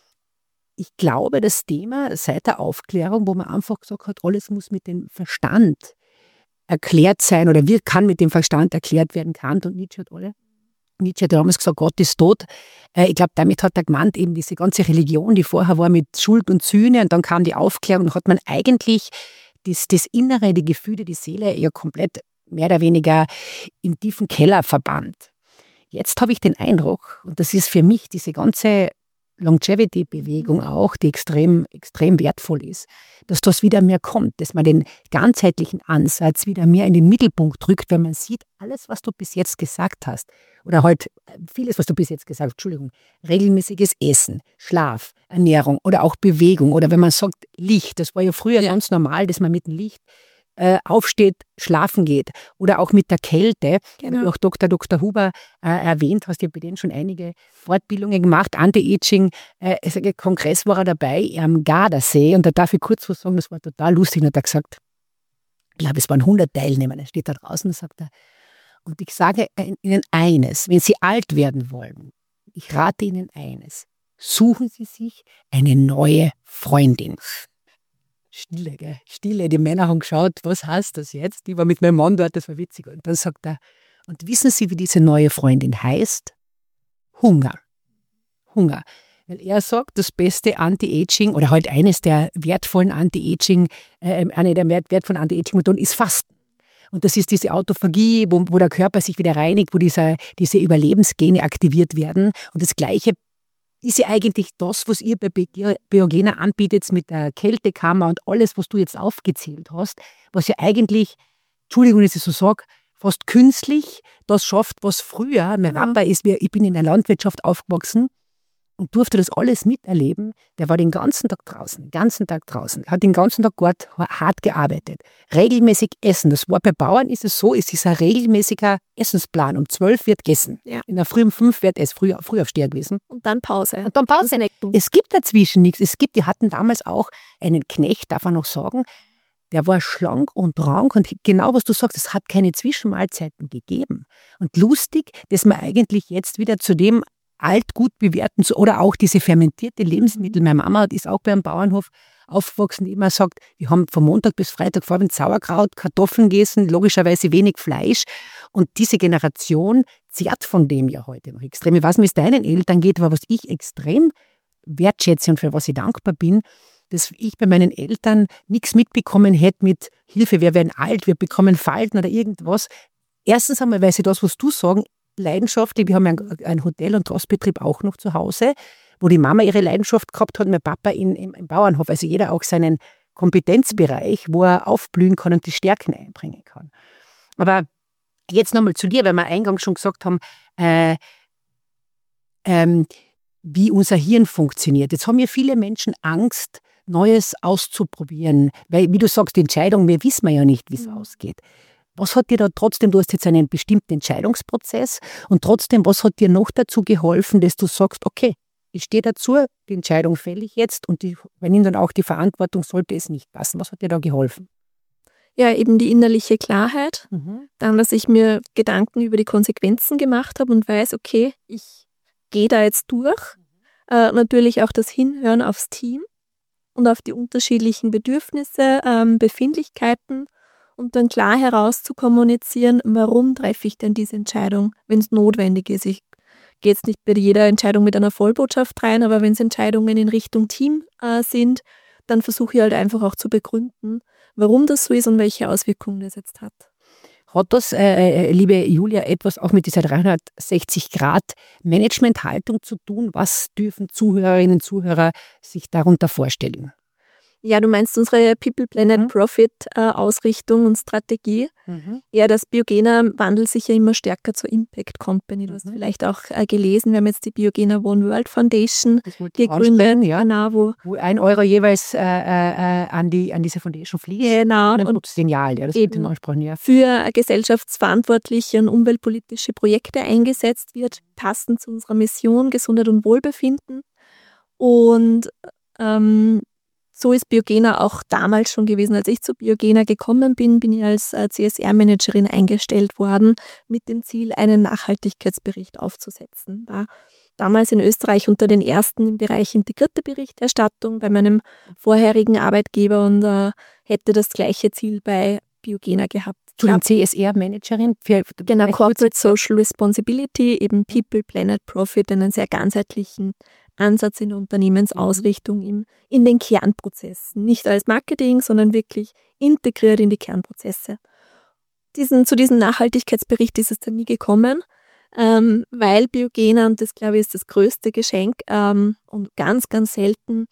ich glaube, das Thema seit der Aufklärung, wo man einfach gesagt hat, alles muss mit dem Verstand erklärt sein oder wie kann mit dem Verstand erklärt werden, Kant und Nietzsche hat alle. Nietzsche hat damals gesagt, Gott ist tot. Ich glaube, damit hat er gemeint, eben diese ganze Religion, die vorher war mit Schuld und Sühne und dann kam die Aufklärung und hat man eigentlich das, das Innere, die Gefühle, die Seele ja komplett mehr oder weniger im tiefen Keller verbannt. Jetzt habe ich den Eindruck, und das ist für mich diese ganze Longevity-Bewegung auch, die extrem, extrem wertvoll ist, dass das wieder mehr kommt, dass man den ganzheitlichen Ansatz wieder mehr in den Mittelpunkt drückt, wenn man sieht, alles, was du bis jetzt gesagt hast, oder halt vieles, was du bis jetzt gesagt hast, Entschuldigung, regelmäßiges Essen, Schlaf, Ernährung oder auch Bewegung, oder wenn man sagt Licht, das war ja früher Ja. ganz normal, dass man mit dem Licht äh, aufsteht, schlafen geht, oder auch mit der Kälte, Genau. wie auch Doktor Doktor Huber äh, erwähnt hast, ich habe bei denen schon einige Fortbildungen gemacht, Anti-Aging, äh, ein Kongress war er dabei am Gardasee, und da darf ich kurz was sagen, das war total lustig, und hat er gesagt, ich glaube, es waren hundert Teilnehmer, er steht da draußen und sagt er, und ich sage Ihnen eines, wenn Sie alt werden wollen, ich rate Ihnen eines, suchen Sie sich eine neue Freundin. Stille, gell? Stille, die Männer haben geschaut, was heißt das jetzt? Ich war mit meinem Mann dort, das war witzig. Und dann sagt er, und wissen Sie, wie diese neue Freundin heißt? Hunger. Hunger. Weil er sagt, das beste Anti-Aging oder halt eines der wertvollen Anti-Aging, äh, eine der wertvollen Anti-Aging-Methoden ist Fasten. Und das ist diese Autophagie, wo, wo der Körper sich wieder reinigt, wo dieser, diese Überlebensgene aktiviert werden. Und das Gleiche ist ja eigentlich das, was ihr bei Biogena anbietet mit der Kältekammer und alles, was du jetzt aufgezählt hast, was ja eigentlich, Entschuldigung, dass ich so sage, fast künstlich das schafft, was früher, mein Ja. Papa ist, ich bin in der Landwirtschaft aufgewachsen und durfte das alles miterleben. Der war den ganzen Tag draußen, den ganzen Tag draußen, hat den ganzen Tag dort hart gearbeitet. Regelmäßig essen, das war bei Bauern ist es so, es ist ein regelmäßiger Essensplan. Um zwölf wird gegessen. Ja. In der Früh um fünf wird es früh, Frühaufsteher gewesen. Und dann Pause. Und dann Pause. Snacken. Es gibt dazwischen nichts. Es gibt, die hatten damals auch einen Knecht, darf man noch sagen, der war schlank und rank und genau was du sagst, es hat keine Zwischenmahlzeiten gegeben. Und lustig, dass man eigentlich jetzt wieder zu dem alt gut bewerten oder auch diese fermentierte Lebensmittel. Meine Mama ist auch beim Bauernhof aufgewachsen, die immer sagt, wir haben von Montag bis Freitag Vorabend Sauerkraut, Kartoffeln gegessen, logischerweise wenig Fleisch. Und diese Generation zehrt von dem ja heute noch extrem. Ich weiß nicht, wie es deinen Eltern geht, aber was ich extrem wertschätze und für was ich dankbar bin, dass ich bei meinen Eltern nichts mitbekommen hätte mit Hilfe, wir werden alt, wir bekommen Falten oder irgendwas. Erstens einmal, weil sie das, was du sagen, leidenschaftlich, wir haben ein, ein Hotel- und Gastbetrieb auch noch zu Hause, wo die Mama ihre Leidenschaft gehabt hat und mein Papa in, im, im Bauernhof. Also jeder auch seinen Kompetenzbereich, wo er aufblühen kann und die Stärken einbringen kann. Aber jetzt nochmal zu dir, weil wir eingangs schon gesagt haben, äh, ähm, wie unser Hirn funktioniert. Jetzt haben ja viele Menschen Angst, Neues auszuprobieren, weil, wie du sagst, die Entscheidung, wir wissen ja nicht, wie es Mhm. ausgeht. Was hat dir da trotzdem, du hast jetzt einen bestimmten Entscheidungsprozess und trotzdem, was hat dir noch dazu geholfen, dass du sagst, okay, ich stehe dazu, die Entscheidung fälle ich jetzt und die, wenn ihm dann auch die Verantwortung, sollte es nicht passen. Was hat dir da geholfen? Ja, eben die innerliche Klarheit. Mhm. Dann, dass ich mir Gedanken über die Konsequenzen gemacht habe und weiß, okay, ich gehe da jetzt durch. Mhm. Äh, natürlich auch das Hinhören aufs Team und auf die unterschiedlichen Bedürfnisse, ähm, Befindlichkeiten und dann klar herauszukommunizieren, warum treffe ich denn diese Entscheidung, wenn es notwendig ist. Ich gehe jetzt nicht bei jeder Entscheidung mit einer Vollbotschaft rein, aber wenn es Entscheidungen in Richtung Team äh, sind, dann versuche ich halt einfach auch zu begründen, warum das so ist und welche Auswirkungen das jetzt hat. Hat das, äh, liebe Julia, etwas auch mit dieser dreihundertsechzig Grad Managementhaltung zu tun? Was dürfen Zuhörerinnen und Zuhörer sich darunter vorstellen? Ja, du meinst unsere People, Planet, mhm. Profit äh, Ausrichtung und Strategie. Mhm. Ja, das Biogena wandelt sich ja immer stärker zur Impact Company. Du mhm. hast vielleicht auch äh, gelesen, wir haben jetzt die Biogena One World Foundation gegründet. Ja. Genau, wo, wo ein Euro jeweils äh, äh, an, die, an diese Foundation fließt. Genau. Und, und genial, ja, das eben den Ansprachen, ja. Für gesellschaftsverantwortliche und umweltpolitische Projekte eingesetzt wird, passend zu unserer Mission Gesundheit und Wohlbefinden. Und ähm, so ist Biogena auch damals schon gewesen. Als ich zu Biogena gekommen bin, bin ich als C S R-Managerin eingestellt worden, mit dem Ziel, einen Nachhaltigkeitsbericht aufzusetzen. War damals in Österreich unter den ersten im Bereich integrierte Berichterstattung bei meinem vorherigen Arbeitgeber und äh, hätte das gleiche Ziel bei Biogena gehabt. Du bist C S R-Managerin? Für, für genau, Corporate Social Responsibility, eben People, Planet, Profit, einen sehr ganzheitlichen Ansatz in der Unternehmensausrichtung im, in den Kernprozessen. Nicht als Marketing, sondern wirklich integriert in die Kernprozesse. Diesen, zu diesem Nachhaltigkeitsbericht ist es dann nie gekommen, ähm, weil Biogena, und das glaube ich ist das größte Geschenk ähm, und ganz, ganz selten,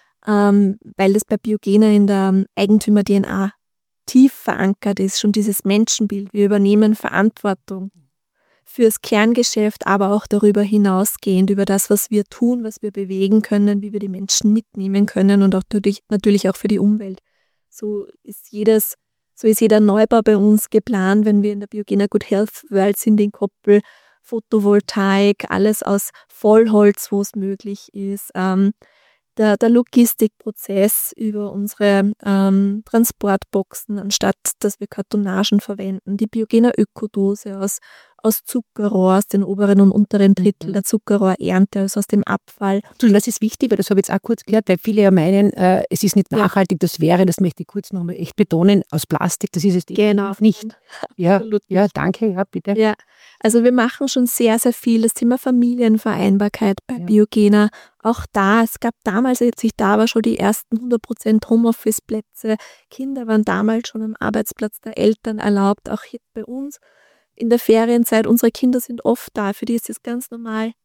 ähm, weil das bei Biogena in der Eigentümer-D N A tief verankert ist, schon dieses Menschenbild. Wir übernehmen Verantwortung fürs Kerngeschäft, aber auch darüber hinausgehend, über das, was wir tun, was wir bewegen können, wie wir die Menschen mitnehmen können und auch natürlich, natürlich auch für die Umwelt. So ist jedes, so ist jeder Neubau bei uns geplant, wenn wir in der Biogena Good Health World sind, in Koppel, Photovoltaik, alles aus Vollholz, wo es möglich ist. Ähm, der, der Logistikprozess über unsere ähm, Transportboxen, anstatt dass wir Kartonagen verwenden, die Biogena Ökodose aus aus Zuckerrohr, aus den oberen und unteren Drittel mhm. der Zuckerrohrernte, also aus dem Abfall. Das ist wichtig, weil das habe ich jetzt auch kurz gehört, weil viele ja meinen, äh, es ist nicht nachhaltig, das wäre, das möchte ich kurz nochmal echt betonen, aus Plastik, das ist es genau. nicht. Ja, ja, danke, ja, bitte. Ja, also wir machen schon sehr, sehr viel. Das Thema Familienvereinbarkeit bei ja. Biogena, auch da, es gab damals, als ich da war, schon die ersten hundert Prozent Homeoffice-Plätze. Kinder waren damals schon am Arbeitsplatz der Eltern erlaubt, auch hier bei uns. In der Ferienzeit, unsere Kinder sind oft da, für die ist das ganz normal.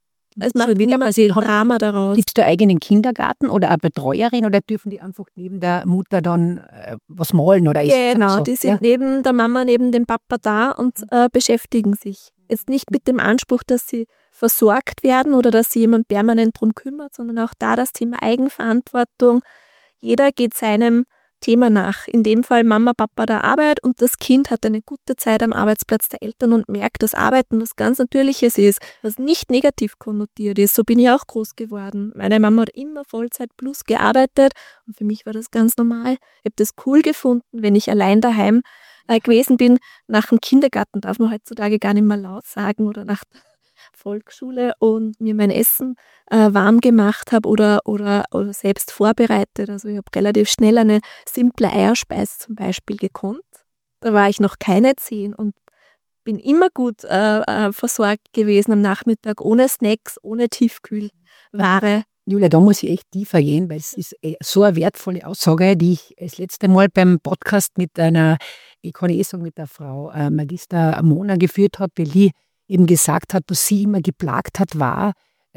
Es macht niemand Drama daraus. Gibt es da eigenen Kindergarten oder eine Betreuerin oder dürfen die einfach neben der Mutter dann äh, was malen oder ist Genau, so? Die sind ja. neben der Mama, neben dem Papa da und äh, beschäftigen sich. Jetzt nicht mit dem Anspruch, dass sie versorgt werden oder dass sich jemand permanent drum kümmert, sondern auch da das Thema Eigenverantwortung. Jeder geht seinem Thema nach. In dem Fall Mama, Papa der Arbeit und das Kind hat eine gute Zeit am Arbeitsplatz der Eltern und merkt, dass Arbeiten was ganz Natürliches ist, was nicht negativ konnotiert ist. So bin ich auch groß geworden. Meine Mama hat immer Vollzeit plus gearbeitet und für mich war das ganz normal. Ich habe das cool gefunden, wenn ich allein daheim äh, gewesen bin. Nach dem Kindergarten darf man heutzutage gar nicht mehr laut sagen oder nach Volksschule und mir mein Essen äh, warm gemacht habe oder, oder, oder selbst vorbereitet. Also ich habe relativ schnell eine simple Eierspeise zum Beispiel gekonnt. Da war ich noch keine zehn und bin immer gut äh, äh, versorgt gewesen am Nachmittag, ohne Snacks, ohne Tiefkühlware. Julia, da muss ich echt tiefer gehen, weil es ist so eine wertvolle Aussage, die ich das letzte Mal beim Podcast mit einer, ich kann eh sagen, mit der Frau äh, Magister Mona geführt habe, weil die eben gesagt hat, dass sie immer geplagt hat, war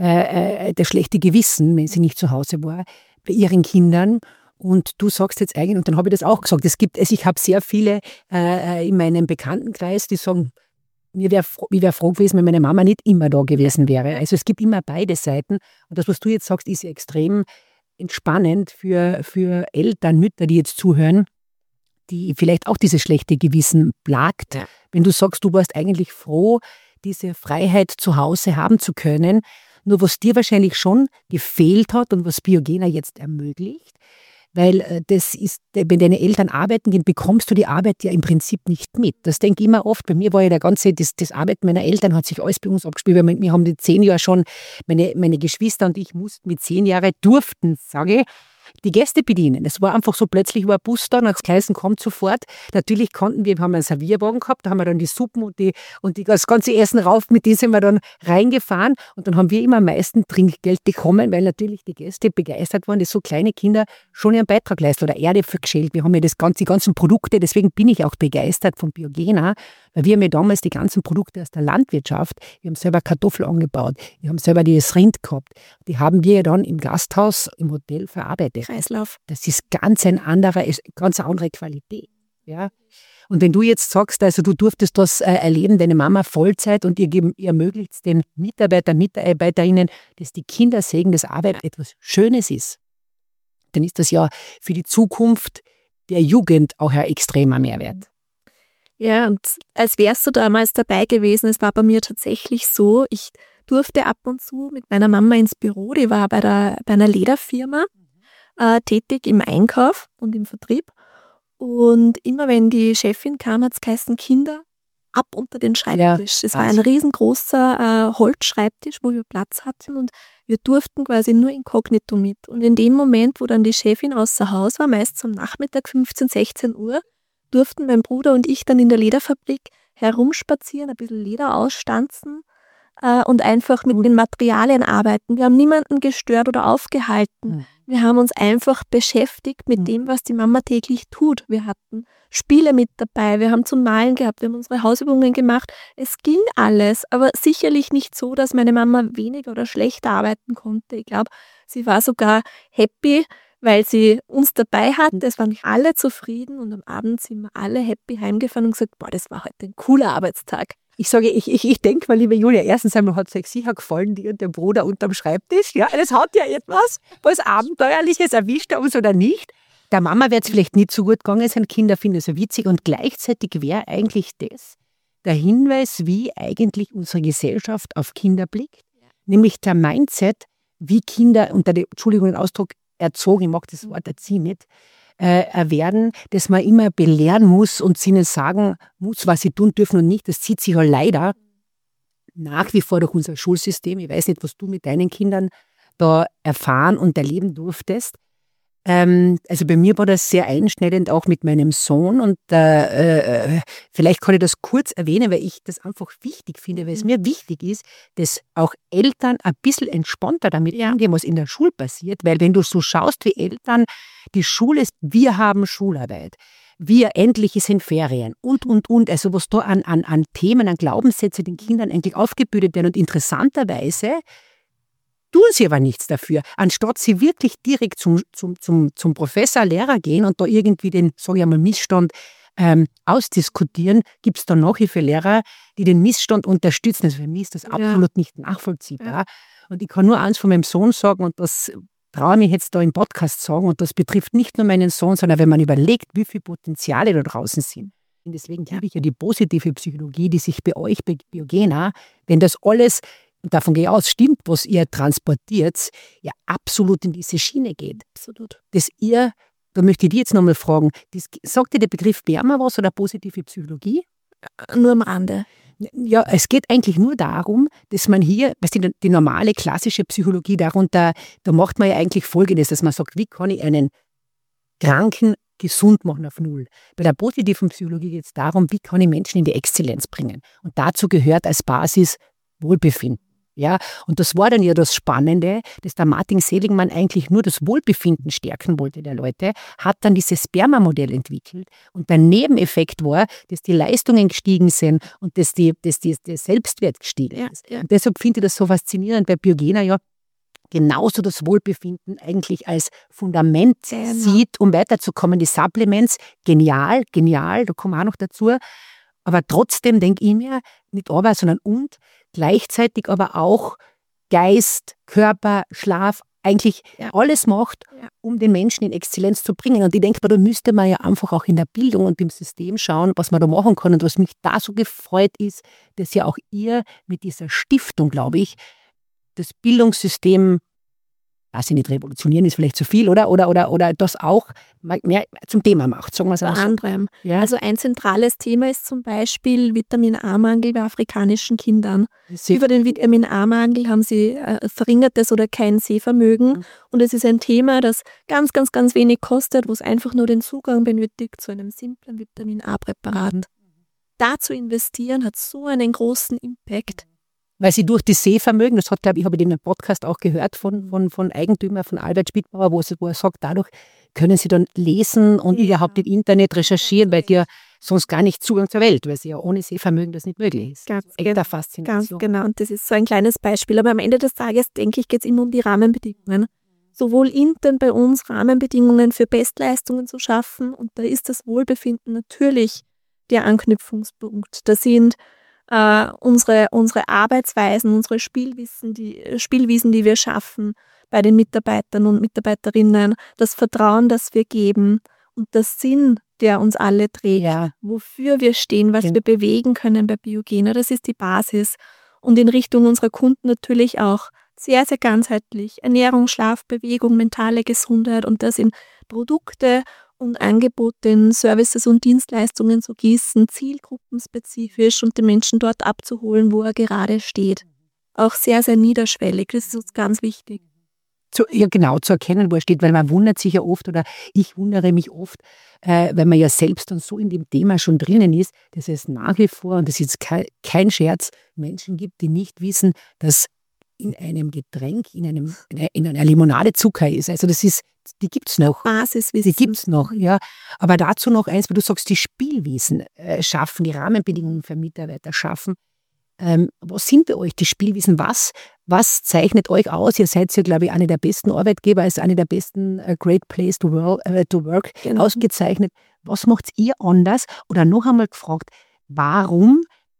äh, äh, das schlechte Gewissen, wenn sie nicht zu Hause war, bei ihren Kindern. Und du sagst jetzt eigentlich, und dann habe ich das auch gesagt, es gibt, also ich habe sehr viele äh, in meinem Bekanntenkreis, die sagen, mir wär, ich wäre froh gewesen, wenn meine Mama nicht immer da gewesen wäre. Also es gibt immer beide Seiten. Und das, was du jetzt sagst, ist ja extrem entspannend für, für Eltern, Mütter, die jetzt zuhören, die vielleicht auch dieses schlechte Gewissen plagt, Ja. wenn du sagst, du warst eigentlich froh, diese Freiheit zu Hause haben zu können. Nur was dir wahrscheinlich schon gefehlt hat und was Biogena jetzt ermöglicht, weil äh, das ist, wenn deine Eltern arbeiten gehen, bekommst du die Arbeit ja im Prinzip nicht mit. Das denke ich immer oft. Bei mir war ja der ganze, das, das Arbeiten meiner Eltern hat sich alles bei uns abgespielt, weil wir haben die zehn Jahre schon, meine, meine Geschwister und ich mussten mit zehn Jahren, durften, sage ich, die Gäste bedienen. Es war einfach so, plötzlich war ein Bus da, nach Gleisen kommt sofort. Natürlich konnten wir, wir haben einen Servierwagen gehabt, da haben wir dann die Suppen und, die, und die, das ganze Essen rauf, mit dem sind wir dann reingefahren und dann haben wir immer am meisten Trinkgeld bekommen, weil natürlich die Gäste begeistert waren, dass so kleine Kinder schon ihren Beitrag leisten oder Erde geschält. Wir haben ja das ganze, die ganzen Produkte, deswegen bin ich auch begeistert von Biogena, weil wir haben ja damals die ganzen Produkte aus der Landwirtschaft, wir haben selber Kartoffeln angebaut, wir haben selber das Rind gehabt, die haben wir ja dann im Gasthaus, im Hotel verarbeitet. Kreislauf. Das ist ganz ein anderer, ganz eine andere Qualität. Ja? Und wenn du jetzt sagst, also du durftest das äh, erleben, deine Mama Vollzeit und ihr, geben, ihr ermöglicht den Mitarbeitern, Mitarbeiterinnen, dass die Kinder sehen, dass Arbeit etwas Schönes ist, dann ist das ja für die Zukunft der Jugend auch ein extremer Mehrwert. Ja, und als wärst du damals dabei gewesen, es war bei mir tatsächlich so, ich durfte ab und zu mit meiner Mama ins Büro, die war bei, der, bei einer Lederfirma äh, tätig im Einkauf und im Vertrieb. Und immer wenn die Chefin kam, hat es geheißen, Kinder, ab unter den Schreibtisch. Ja, es war ein riesengroßer äh, Holzschreibtisch, wo wir Platz hatten und wir durften quasi nur inkognito mit. Und in dem Moment, wo dann die Chefin außer Haus war, meist am Nachmittag fünfzehn, sechzehn Uhr, durften mein Bruder und ich dann in der Lederfabrik herumspazieren, ein bisschen Leder ausstanzen äh, und einfach mit den Materialien arbeiten. Wir haben niemanden gestört oder aufgehalten. Mhm. Wir haben uns einfach beschäftigt mit Mhm. dem, was die Mama täglich tut. Wir hatten Spiele mit dabei, wir haben zum Malen gehabt, wir haben unsere Hausübungen gemacht. Es ging alles, aber sicherlich nicht so, dass meine Mama weniger oder schlechter arbeiten konnte. Ich glaube, sie war sogar happy, weil sie uns dabei hatte. Es waren alle zufrieden und am Abend sind wir alle happy heimgefahren und gesagt, boah, das war heute ein cooler Arbeitstag. Ich sage, ich, ich, ich denke mal, liebe Julia, erstens einmal hat es euch sicher gefallen, dir und der Bruder unterm Schreibtisch. Ja, das hat ja etwas, was Abenteuerliches, erwischt er uns oder nicht. Der Mama wird es vielleicht nicht so gut gegangen sein, Kinder finden es so witzig und gleichzeitig wäre eigentlich das der Hinweis, wie eigentlich unsere Gesellschaft auf Kinder blickt. Ja. Nämlich der Mindset, wie Kinder, unter dem, Entschuldigung den Ausdruck, erzogen, ich mag das Wort erziehen nicht, äh, werden, dass man immer belehren muss und ihnen sagen muss, was sie tun dürfen und nicht. Das zieht sich ja leider nach wie vor durch unser Schulsystem. Ich weiß nicht, was du mit deinen Kindern da erfahren und erleben durftest. Ähm, also bei mir war das sehr einschneidend, auch mit meinem Sohn. Und äh, äh, vielleicht kann ich das kurz erwähnen, weil ich das einfach wichtig finde, weil es mir wichtig ist, dass auch Eltern ein bisschen entspannter damit umgehen, was in der Schule passiert. Weil wenn du so schaust, wie Eltern, die Schule ist, wir haben Schularbeit. Wir, endlich sind Ferien und, und, und. Also was da an, an, an Themen, an Glaubenssätze den Kindern eigentlich aufgebildet werden. Und interessanterweise tun sie aber nichts dafür. Anstatt sie wirklich direkt zum, zum, zum, zum Professor, Lehrer gehen und da irgendwie den, sage ich einmal, Missstand ähm, ausdiskutieren, gibt es da Nachhilfelehrer, die den Missstand unterstützen. Also für mich ist das ja absolut nicht nachvollziehbar. Ja. Und ich kann nur eins von meinem Sohn sagen, und das traue ich mich jetzt da im Podcast sagen, und das betrifft nicht nur meinen Sohn, sondern wenn man überlegt, wie viele Potenziale da draußen sind. Und deswegen liebe ich ja die positive Psychologie, die sich bei euch, bei Biogena, wenn das alles, und davon gehe ich aus, stimmt, was ihr transportiert, ja absolut in diese Schiene geht. Absolut. Dass ihr, da möchte ich dich jetzt nochmal fragen, das, sagt dir der Begriff Berma was oder positive Psychologie? Nur am Rande. Ja, es geht eigentlich nur darum, dass man hier, weißt du, die normale klassische Psychologie darunter, da macht man ja eigentlich Folgendes, dass man sagt, wie kann ich einen Kranken gesund machen auf Null. Bei der positiven Psychologie geht es darum, wie kann ich Menschen in die Exzellenz bringen. Und dazu gehört als Basis Wohlbefinden. Ja, und das war dann ja das Spannende, dass der Martin Seligmann eigentlich nur das Wohlbefinden stärken wollte der Leute, hat dann dieses Sperma-Modell entwickelt und der Nebeneffekt war, dass die Leistungen gestiegen sind und dass, die, dass die, der Selbstwert gestiegen ist. Ja, ja. Und deshalb finde ich das so faszinierend bei Biogena ja genauso das Wohlbefinden eigentlich als Fundament genau. sieht, um weiterzukommen. Die Supplements, genial, genial, da kommen wir auch noch dazu. Aber trotzdem denke ich mir, nicht aber, sondern und, gleichzeitig aber auch Geist, Körper, Schlaf, eigentlich Ja. alles macht, Ja. um den Menschen in Exzellenz zu bringen. Und ich denke, da müsste man ja einfach auch in der Bildung und im System schauen, was man da machen kann. Und was mich da so gefreut ist, dass ja auch ihr mit dieser Stiftung, glaube ich, das Bildungssystem, weiß ich nicht, revolutionieren ist vielleicht zu viel, oder? Oder, oder, oder das auch mehr zum Thema macht, sagen wir es Unter auch so. anderem. Ja, Also ein zentrales Thema ist zum Beispiel Vitamin-A-Mangel bei afrikanischen Kindern. sie, Über den Vitamin-A-Mangel haben sie äh, verringertes oder kein Sehvermögen. Mhm. Und es ist ein Thema, das ganz, ganz, ganz wenig kostet, wo es einfach nur den Zugang benötigt zu einem simplen Vitamin-A-Präparat. Mhm. Da zu investieren hat so einen großen Impact. weil sie durch das Sehvermögen, das hat, glaube ich, habe ich in einem Podcast auch gehört von, von, von Eigentümer, von Albert Spittbauer, wo, es, wo er sagt, dadurch können sie dann lesen und Ja. überhaupt im Internet recherchieren, weil die ja sonst gar nicht Zugang zur Welt, weil sie ja ohne Sehvermögen das nicht möglich ist. Ganz Echt eine Ganz Faszination. genau. Und das ist so ein kleines Beispiel. Aber am Ende des Tages, denke ich, geht es immer um die Rahmenbedingungen. Sowohl intern bei uns Rahmenbedingungen für Bestleistungen zu schaffen. Und da ist das Wohlbefinden natürlich der Anknüpfungspunkt. Da sind äh, unsere, unsere Arbeitsweisen, unsere Spielwissen, die, Spielwiesen, die wir schaffen bei den Mitarbeitern und Mitarbeiterinnen, das Vertrauen, das wir geben und der Sinn, der uns alle trägt, Ja, wofür wir stehen, was Gen- wir bewegen können bei Biogena, das ist die Basis. Und in Richtung unserer Kunden natürlich auch sehr, sehr ganzheitlich. Ernährung, Schlaf, Bewegung, mentale Gesundheit und das in Produkte und Angebote in Services und Dienstleistungen zu gießen, zielgruppenspezifisch und den Menschen dort abzuholen, wo er gerade steht. Auch sehr, sehr niederschwellig, das ist uns ganz wichtig. zu, ja, genau, zu erkennen, wo er steht, weil man wundert sich ja oft oder ich wundere mich oft, äh, weil man ja selbst dann so in dem Thema schon drinnen ist, dass es nach wie vor, und das ist kein, kein Scherz, Menschen gibt, die nicht wissen, dass in einem Getränk, in, einem, in einer Limonade Zucker ist. Also das ist, die gibt es noch. Basiswissen. Die gibt es noch, ja. Aber dazu noch eins, weil du sagst, die Spielwiesen äh, schaffen, die Rahmenbedingungen für Mitarbeiter schaffen. Ähm, was sind bei euch die Spielwiesen? Was, was zeichnet euch aus? Ihr seid ja, glaube ich, eine der besten Arbeitgeber, als eine der besten äh, Great Place to, work, äh, to Work Genau. ausgezeichnet. Was macht ihr anders? Oder noch einmal gefragt, warum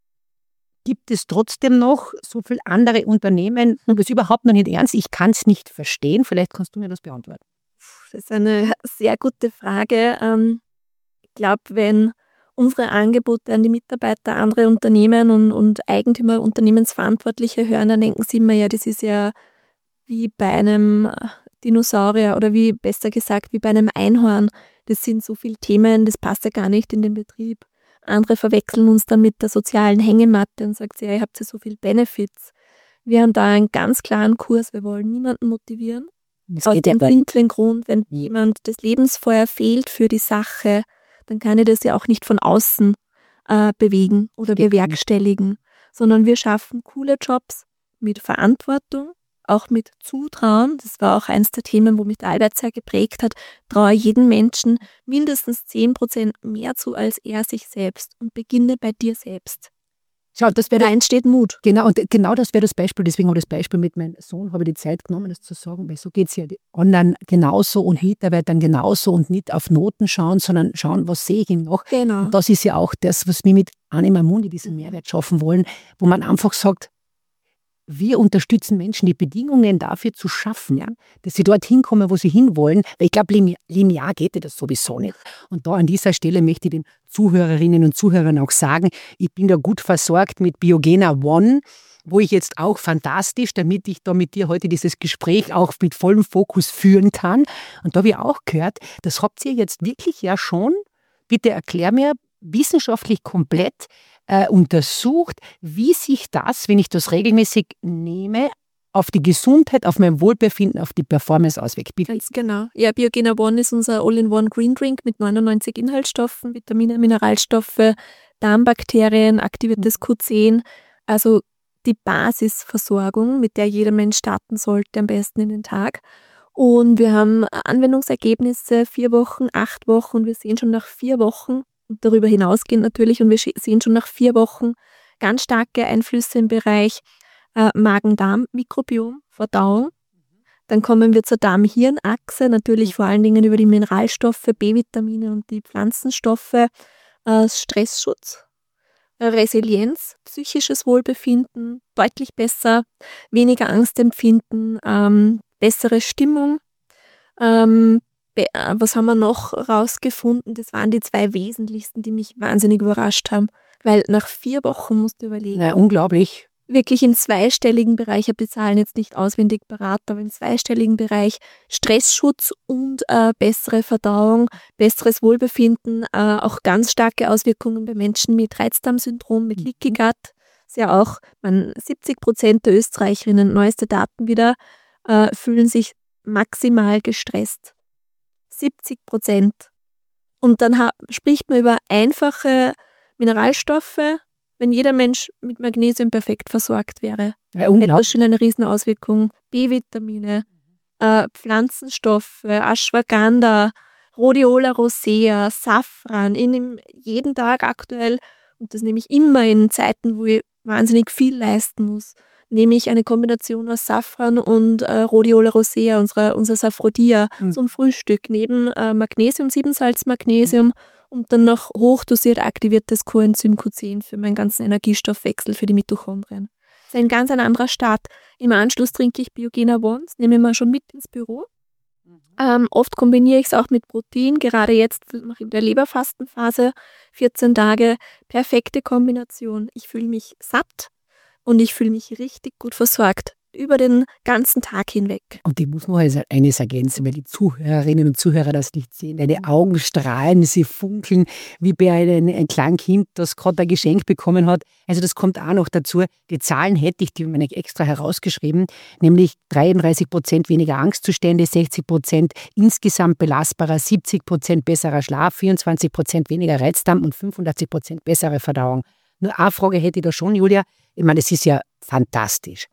gibt es trotzdem noch so viele andere Unternehmen? Und das ist überhaupt noch nicht ernst. Ich kann es nicht verstehen. Vielleicht kannst du mir das beantworten. Das ist eine sehr gute Frage. Ähm, Ich glaube, wenn unsere Angebote an die Mitarbeiter, andere Unternehmen und, und Eigentümer, Unternehmensverantwortliche hören, dann denken sie immer, ja, das ist ja wie bei einem Dinosaurier oder wie, besser gesagt, wie bei einem Einhorn. Das sind so viele Themen, das passt ja gar nicht in den Betrieb. Andere verwechseln uns dann mit der sozialen Hängematte und sagen, ja, ihr habt ja so viele Benefits. Wir haben da einen ganz klaren Kurs. Wir wollen niemanden motivieren. Das Aus geht ja dem gar simplen Grund, wenn Ja. jemand das Lebensfeuer fehlt für die Sache, dann kann ich das ja auch nicht von außen äh, bewegen oder Geht nicht. bewerkstelligen, sondern wir schaffen coole Jobs mit Verantwortung, auch mit Zutrauen. Das war auch eins der Themen, wo mich der Albert sehr geprägt hat. Traue jedem Menschen mindestens zehn Prozent mehr zu als er sich selbst und beginne bei dir selbst. Schau, das wäre Da entsteht Mut. Genau, und genau das wäre das Beispiel, deswegen habe ich das Beispiel mit meinem Sohn, habe ich die Zeit genommen, das zu sagen, weil so geht es ja online genauso und Mitarbeitern genauso und nicht auf Noten schauen, sondern schauen, was sehe ich ihm noch. Genau. Und das ist ja auch das, was wir mit Anima Mundi diesen Mehrwert schaffen wollen, wo man einfach sagt, wir unterstützen Menschen, die Bedingungen dafür zu schaffen, ja, dass sie dorthin kommen, wo sie hinwollen. Weil ich glaube, linear geht das sowieso nicht. Und da an dieser Stelle möchte ich den Zuhörerinnen und Zuhörern auch sagen, ich bin da gut versorgt mit Biogena One, wo ich jetzt auch fantastisch, damit ich da mit dir heute dieses Gespräch auch mit vollem Fokus führen kann. Und da habe ich auch gehört, das habt ihr jetzt wirklich ja schon, bitte erklär mir, wissenschaftlich komplett äh, untersucht, wie sich das, wenn ich das regelmäßig nehme, auf die Gesundheit, auf mein Wohlbefinden, auf die Performance auswirkt. Bitte. Ganz genau. Ja, Biogena One ist unser All-in-One Green Drink mit neunundneunzig Inhaltsstoffen, Vitamine, Mineralstoffe, Darmbakterien, aktiviertes Q zehn. Also die Basisversorgung, mit der jeder Mensch starten sollte, am besten in den Tag. Und wir haben Anwendungsergebnisse, vier Wochen, acht Wochen und wir sehen schon nach vier Wochen, und darüber hinausgehend natürlich, und wir sehen schon nach vier Wochen ganz starke Einflüsse im Bereich äh, Magen-Darm-Mikrobiom, Verdauung. Dann kommen wir zur Darm-Hirn-Achse, natürlich vor allen Dingen über die Mineralstoffe, B-Vitamine und die Pflanzenstoffe, äh, Stressschutz, Resilienz, psychisches Wohlbefinden, deutlich besser, weniger Angstempfinden, ähm, bessere Stimmung. Ähm, be- äh, was haben wir noch rausgefunden? Das waren die zwei wesentlichsten, die mich wahnsinnig überrascht haben. Weil nach vier Wochen musst du überlegen, Na, unglaublich. wirklich im zweistelligen Bereich, wir bezahlen jetzt nicht auswendig Berater, aber im zweistelligen Bereich Stressschutz und äh, bessere Verdauung, besseres Wohlbefinden, äh, auch ganz starke Auswirkungen bei Menschen mit Reizdarmsyndrom, mit Leaky Gut. Ist ja auch, man, siebzig Prozent der Österreicherinnen, neueste Daten wieder, äh, fühlen sich maximal gestresst. siebzig Prozent. Und dann ha- spricht man über einfache Mineralstoffe. Wenn jeder Mensch mit Magnesium perfekt versorgt wäre, Ja, hätte das unglaublich. schon eine Riesenauswirkung. B-Vitamine, äh, Pflanzenstoffe, Ashwagandha, Rhodiola rosea, Safran, ich nehme jeden Tag aktuell, und das nehme ich immer in Zeiten, wo ich wahnsinnig viel leisten muss, nehme ich eine Kombination aus Safran und äh, Rhodiola rosea, unsere, unser Safrodia, Mhm. zum Frühstück, neben äh, Magnesium, Siebensalz-Magnesium, und dann noch hochdosiert aktiviertes Coenzym Q zehn für meinen ganzen Energiestoffwechsel, für die Mitochondrien. Das ist ein ganz ein anderer Start. Im Anschluss trinke ich Biogena Once, nehme ich mal schon mit ins Büro. Ähm, oft kombiniere ich es auch mit Protein. Gerade jetzt mache ich in der Leberfastenphase vierzehn Tage. Perfekte Kombination. Ich fühle mich satt und ich fühle mich richtig gut versorgt über den ganzen Tag hinweg. Und ich muss noch eines ergänzen, weil die Zuhörerinnen und Zuhörer das nicht sehen. Deine Augen strahlen, sie funkeln, wie bei einem ein kleines Kind, das gerade ein Geschenk bekommen hat. Also das kommt auch noch dazu. Die Zahlen hätte ich, die habe ich extra herausgeschrieben, nämlich dreiunddreißig Prozent weniger Angstzustände, sechzig Prozent insgesamt belastbarer, siebzig Prozent besserer Schlaf, vierundzwanzig Prozent weniger Reizdarm und fünfundachtzig Prozent bessere Verdauung. Nur eine Frage hätte ich da schon, Julia. Ich meine, das ist ja fantastisch.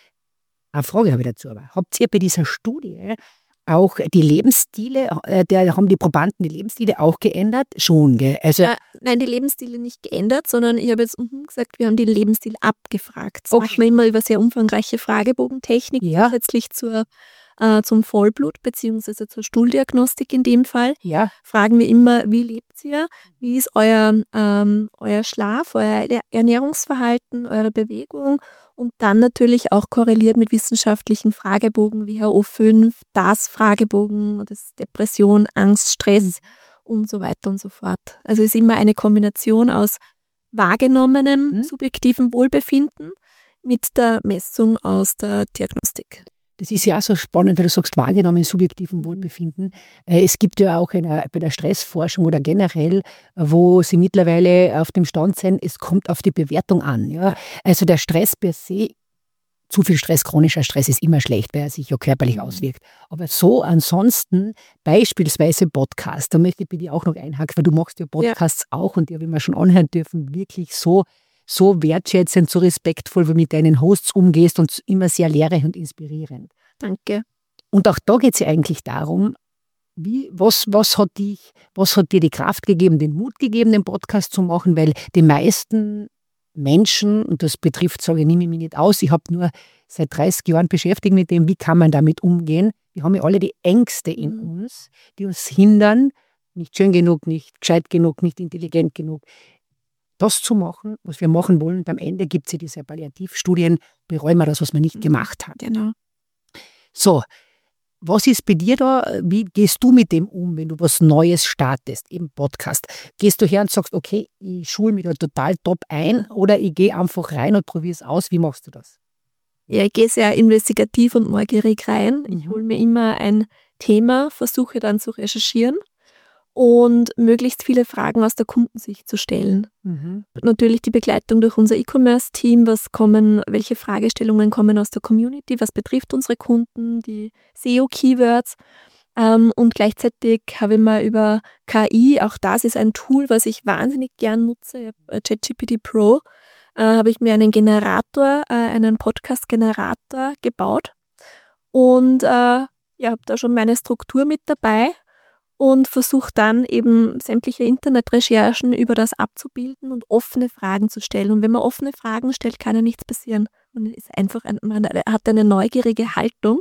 Eine Frage habe ich dazu aber. Habt ihr bei dieser Studie auch die Lebensstile, äh, der, haben die Probanden die Lebensstile auch geändert? Schon, gell? Also, Äh, nein, die Lebensstile nicht geändert, sondern ich habe jetzt unten gesagt, wir haben den Lebensstil abgefragt. Das Okay. machen wir immer über sehr umfangreiche Fragebogentechnik, Ja. zusätzlich zur, äh, zum Vollblut bzw. zur Stuhldiagnostik in dem Fall. ja, Fragen wir immer, wie lebt ihr? Wie ist euer, ähm, euer Schlaf, euer Ernährungsverhalten, eure Bewegung? Und dann natürlich auch korreliert mit wissenschaftlichen Fragebogen wie W H O fünf, D A S-Fragebogen, das ist Depression, Angst, Stress und so weiter und so fort. Also es ist immer eine Kombination aus wahrgenommenem, Mhm. subjektivem Wohlbefinden mit der Messung aus der Diagnostik. das ist ja auch so spannend, weil du sagst, wahrgenommen subjektiven Wohlbefinden. Äh, Es gibt ja auch eine, bei der Stressforschung oder generell, wo sie mittlerweile auf dem Stand sind, es kommt auf die Bewertung an. Ja? Also der Stress per se, zu viel Stress, chronischer Stress ist immer schlecht, weil er sich ja körperlich auswirkt. Aber so ansonsten, beispielsweise Podcast, da möchte ich bitte auch noch einhaken, weil du machst ja Podcasts auch und die habe ich mir schon anhören dürfen, wirklich so, so wertschätzend, so respektvoll, wie du mit deinen Hosts umgehst und immer sehr lehrreich und inspirierend. Danke. Und auch da geht es ja eigentlich darum, wie, was, was, hat dich, was hat dir die Kraft gegeben, den Mut gegeben, den Podcast zu machen, weil die meisten Menschen, und das betrifft, sage ich, nehme ich mich nicht aus, ich habe nur seit dreißig Jahren beschäftigt mit dem, wie kann man damit umgehen. Wir haben ja alle die Ängste in Mhm. uns, die uns hindern, nicht schön genug, nicht gescheit genug, nicht intelligent genug, das zu machen, was wir machen wollen. Und am Ende gibt es ja diese Palliativstudien, bereuen wir das, was man nicht Mhm. gemacht hat. Genau. So, was ist bei dir da? Wie gehst du mit dem um, wenn du was Neues startest, eben Podcast? Gehst du her und sagst, okay, ich schule mich da total top ein oder ich gehe einfach rein und probiere es aus? Wie machst du das? Ja, ich gehe sehr investigativ und neugierig rein. Ich Mhm. hole mir immer ein Thema, versuche dann zu recherchieren und möglichst viele Fragen aus der Kundensicht zu stellen. Mhm. Natürlich die Begleitung durch unser E-Commerce-Team, was kommen, welche Fragestellungen kommen aus der Community, was betrifft unsere Kunden, die S E O-Keywords. Ähm, und gleichzeitig habe ich mal über K I, auch das ist ein Tool, was ich wahnsinnig gern nutze, ich habe, äh, ChatGPT Pro, äh, habe ich mir einen Generator, äh, einen Podcast-Generator gebaut und äh, ja, habe da schon meine Struktur mit dabei und versuche dann eben sämtliche Internetrecherchen über das abzubilden und offene Fragen zu stellen. Und wenn man offene Fragen stellt, kann ja nichts passieren. Man ist einfach ein, man hat eine neugierige Haltung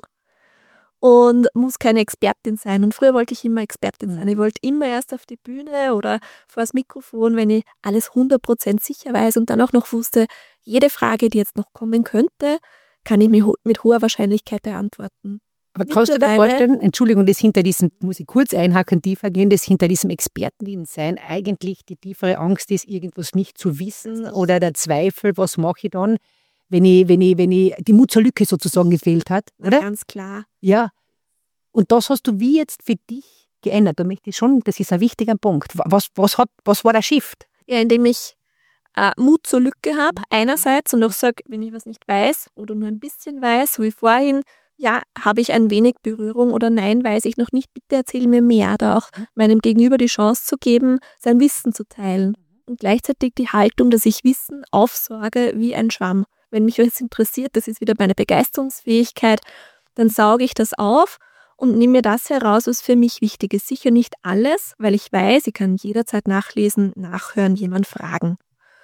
und muss keine Expertin sein. Und früher wollte ich immer Expertin sein. Ich wollte immer erst auf die Bühne oder vor das Mikrofon, wenn ich alles hundert Prozent sicher weiß und dann auch noch wusste, jede Frage, die jetzt noch kommen könnte, kann ich mir ho- mit hoher Wahrscheinlichkeit beantworten. Aber kannst du dir vorstellen, Entschuldigung, das hinter diesem, muss ich kurz einhaken, tiefer gehen, das hinter diesem Expertendienstsein eigentlich die tiefere Angst ist, irgendwas nicht zu wissen oder der Zweifel, was mache ich dann, wenn ich, wenn ich, wenn ich die Mut zur Lücke sozusagen gefehlt hat, oder? Ganz klar. Ja. Und das hast du wie jetzt für dich geändert. Da möchte ich schon, das ist ein wichtiger Punkt. Was, was, hat, was war der Shift? Ja, indem ich äh, Mut zur Lücke habe, einerseits, und auch sage, wenn ich was nicht weiß oder nur ein bisschen weiß, so wie vorhin, ja, habe ich ein wenig Berührung oder nein, weiß ich noch nicht, bitte erzähl mir mehr, da auch meinem Gegenüber die Chance zu geben, sein Wissen zu teilen. Und gleichzeitig die Haltung, dass ich Wissen aufsauge wie ein Schwamm. Wenn mich was interessiert, das ist wieder meine Begeisterungsfähigkeit, dann sauge ich das auf und nehme mir das heraus, was für mich wichtig ist. Sicher nicht alles, weil ich weiß, ich kann jederzeit nachlesen, nachhören, jemand fragen.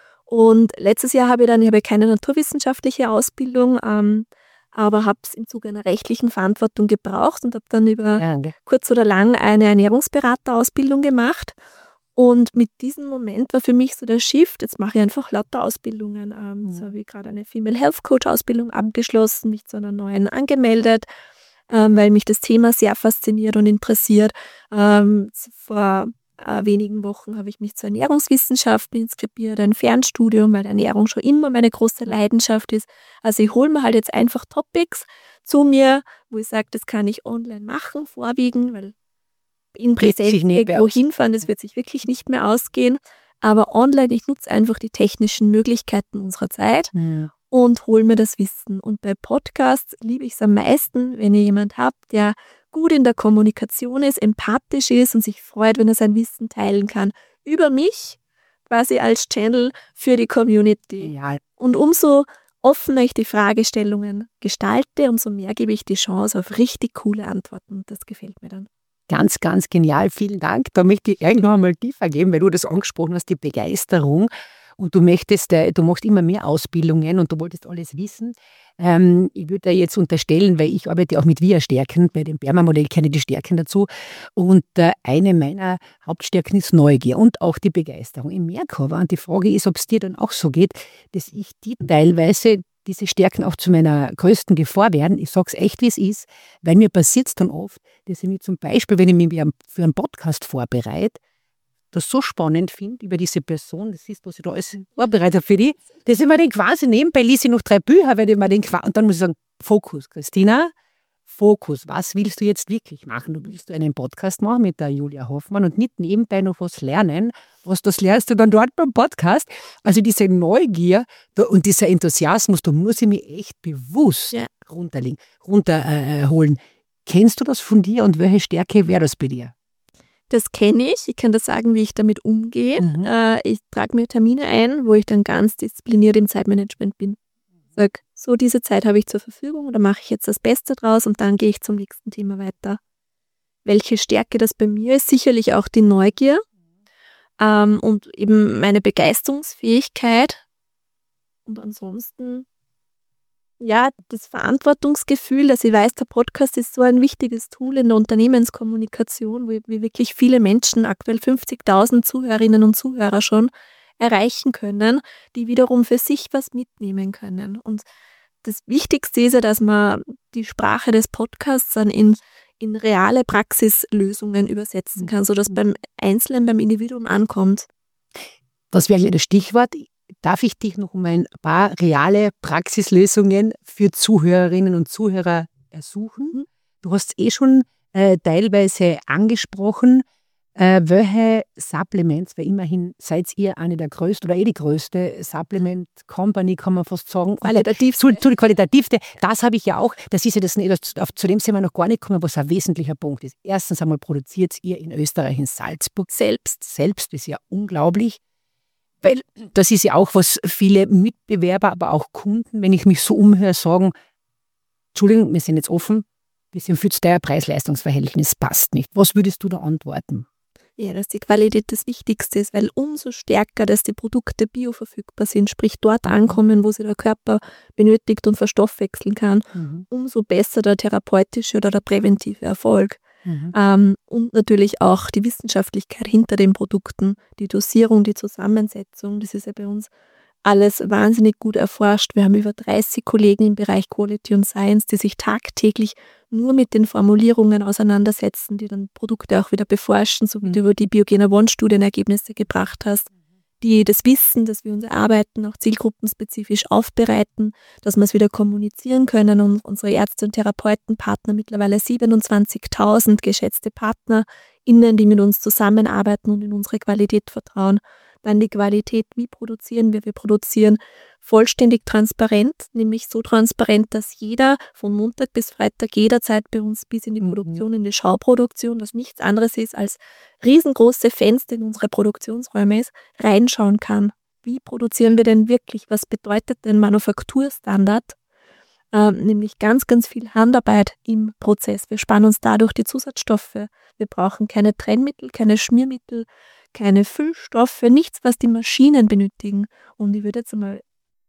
Und letztes Jahr habe ich dann, ich habe keine naturwissenschaftliche Ausbildung, ähm, aber habe es im Zuge einer rechtlichen Verantwortung gebraucht und habe dann über Ja. kurz oder lang eine Ernährungsberaterausbildung gemacht. Und mit diesem Moment war für mich so der Shift, jetzt mache ich einfach lauter Ausbildungen. Ähm, Mhm. So habe ich gerade eine Female Health Coach Ausbildung abgeschlossen, mich zu einer neuen angemeldet, ähm, weil mich das Thema sehr fasziniert und interessiert. Ähm, vor äh, wenigen Wochen habe ich mich zur Ernährungswissenschaften inskribiert, ein Fernstudium, weil Ernährung schon immer meine große Leidenschaft ist. Also ich hole mir halt jetzt einfach Topics zu mir, wo ich sage, das kann ich online machen, vorwiegend, weil in Geht sich Präsenz nicht mehr irgendwo aus. hinfahren, das wird sich wirklich nicht mehr ausgehen. Aber online, ich nutze einfach die technischen Möglichkeiten unserer Zeit Ja. und hole mir das Wissen. Und bei Podcasts liebe ich es am meisten, wenn ihr jemand habt, der gut in der Kommunikation ist, empathisch ist und sich freut, wenn er sein Wissen teilen kann. Über mich, quasi als Channel für die Community. Ja. Und umso offener ich die Fragestellungen gestalte, umso mehr gebe ich die Chance auf richtig coole Antworten. Das gefällt mir dann. Ganz, ganz genial. Vielen Dank. Da möchte ich eigentlich noch einmal tiefer gehen, weil du das angesprochen hast, die Begeisterung. Und du möchtest, äh, du machst immer mehr Ausbildungen und du wolltest alles wissen. Ähm, ich würde da jetzt unterstellen, weil ich arbeite auch mit V I A-Stärken, bei dem Berma-Modell kenne ich die Stärken dazu. Und äh, eine meiner Hauptstärken ist Neugier und auch die Begeisterung. Ich merke aber, und die Frage ist, ob es dir dann auch so geht, dass ich die teilweise, diese Stärken auch zu meiner größten Gefahr werden. Ich sage es echt, wie es ist, weil mir passiert es dann oft, dass ich mich zum Beispiel, wenn ich mich für einen Podcast vorbereite, das so spannend finde über diese Person, das ist, was ich da alles vorbereitet habe für die, dass ich mir den quasi nebenbei lese ich noch drei Bücher, weil ich mir den quasi, und dann muss ich sagen, Fokus, Christina, Fokus, was willst du jetzt wirklich machen? Du willst du einen Podcast machen mit der Julia Hoffmann und nicht nebenbei noch was lernen, was das lernst du dann dort beim Podcast. Also diese Neugier da, und dieser Enthusiasmus, da muss ich mich echt bewusst Ja. runterlegen, runterholen. Äh, Kennst du das von dir und welche Stärke wäre das bei dir? Das kenne ich. Ich kann das sagen, wie ich damit umgehe. Mhm. Äh, ich trage mir Termine ein, wo ich dann ganz diszipliniert im Zeitmanagement bin. Sag, so diese Zeit habe ich zur Verfügung, da mache ich jetzt das Beste draus und dann gehe ich zum nächsten Thema weiter. Welche Stärke das bei mir ist, sicherlich auch die Neugier ähm, und eben meine Begeisterungsfähigkeit und ansonsten ja, das Verantwortungsgefühl, dass ich weiß, der Podcast ist so ein wichtiges Tool in der Unternehmenskommunikation, wo wir wirklich viele Menschen, aktuell fünfzigtausend Zuhörerinnen und Zuhörer schon, erreichen können, die wiederum für sich was mitnehmen können. Und das Wichtigste ist ja, dass man die Sprache des Podcasts dann in, in reale Praxislösungen übersetzen kann, sodass beim Einzelnen, beim Individuum ankommt. Das wäre das Stichwort. Darf ich dich noch um ein paar reale Praxislösungen für Zuhörerinnen und Zuhörer ersuchen? Du hast es eh schon äh, teilweise angesprochen. Äh, welche Supplements, weil immerhin seid ihr eine der größten oder eh die größte Supplement Company, kann man fast sagen. Qualitativ. Zu, zu die qualitativste. Das habe ich ja auch. Das ist ja das, das, zu dem sind wir noch gar nicht gekommen, was ein wesentlicher Punkt ist. Erstens einmal produziert ihr in Österreich, in Salzburg selbst. Selbst ist ja unglaublich. Weil das ist ja auch, was viele Mitbewerber, aber auch Kunden, wenn ich mich so umhöre, sagen, Entschuldigung, wir sind jetzt offen, wir sind für das Preis-Leistungs-Verhältnis, passt nicht. Was würdest du da antworten? Ja, dass die Qualität das Wichtigste ist, weil umso stärker, dass die Produkte bioverfügbar sind, sprich dort ankommen, wo sie der Körper benötigt und verstoffwechseln kann, Mhm. umso besser der therapeutische oder der präventive Erfolg. Mhm. Ähm, und natürlich auch die Wissenschaftlichkeit hinter den Produkten, die Dosierung, die Zusammensetzung, das ist ja bei uns alles wahnsinnig gut erforscht. Wir haben über dreißig Kollegen im Bereich Quality und Science, die sich tagtäglich nur mit den Formulierungen auseinandersetzen, die dann Produkte auch wieder beforschen, so wie mhm. du über die Biogena One-Studienergebnisse gebracht hast, die das Wissen, das wir uns erarbeiten, auch zielgruppenspezifisch aufbereiten, dass wir es wieder kommunizieren können und unsere Ärzte und Therapeutenpartner, mittlerweile siebenundzwanzigtausend geschätzte PartnerInnen, die mit uns zusammenarbeiten und in unsere Qualität vertrauen. Dann die Qualität, wie produzieren wir? Wir produzieren vollständig transparent, nämlich so transparent, dass jeder von Montag bis Freitag jederzeit bei uns bis in die Produktion, in die Schauproduktion, was nichts anderes ist als riesengroße Fenster in unsere Produktionsräume ist, reinschauen kann. Wie produzieren wir denn wirklich? Was bedeutet denn Manufakturstandard? Ähm, nämlich ganz, ganz viel Handarbeit im Prozess. Wir sparen uns dadurch die Zusatzstoffe. Wir brauchen keine Trennmittel, keine Schmiermittel, keine Füllstoffe, nichts, was die Maschinen benötigen. Und ich würde jetzt einmal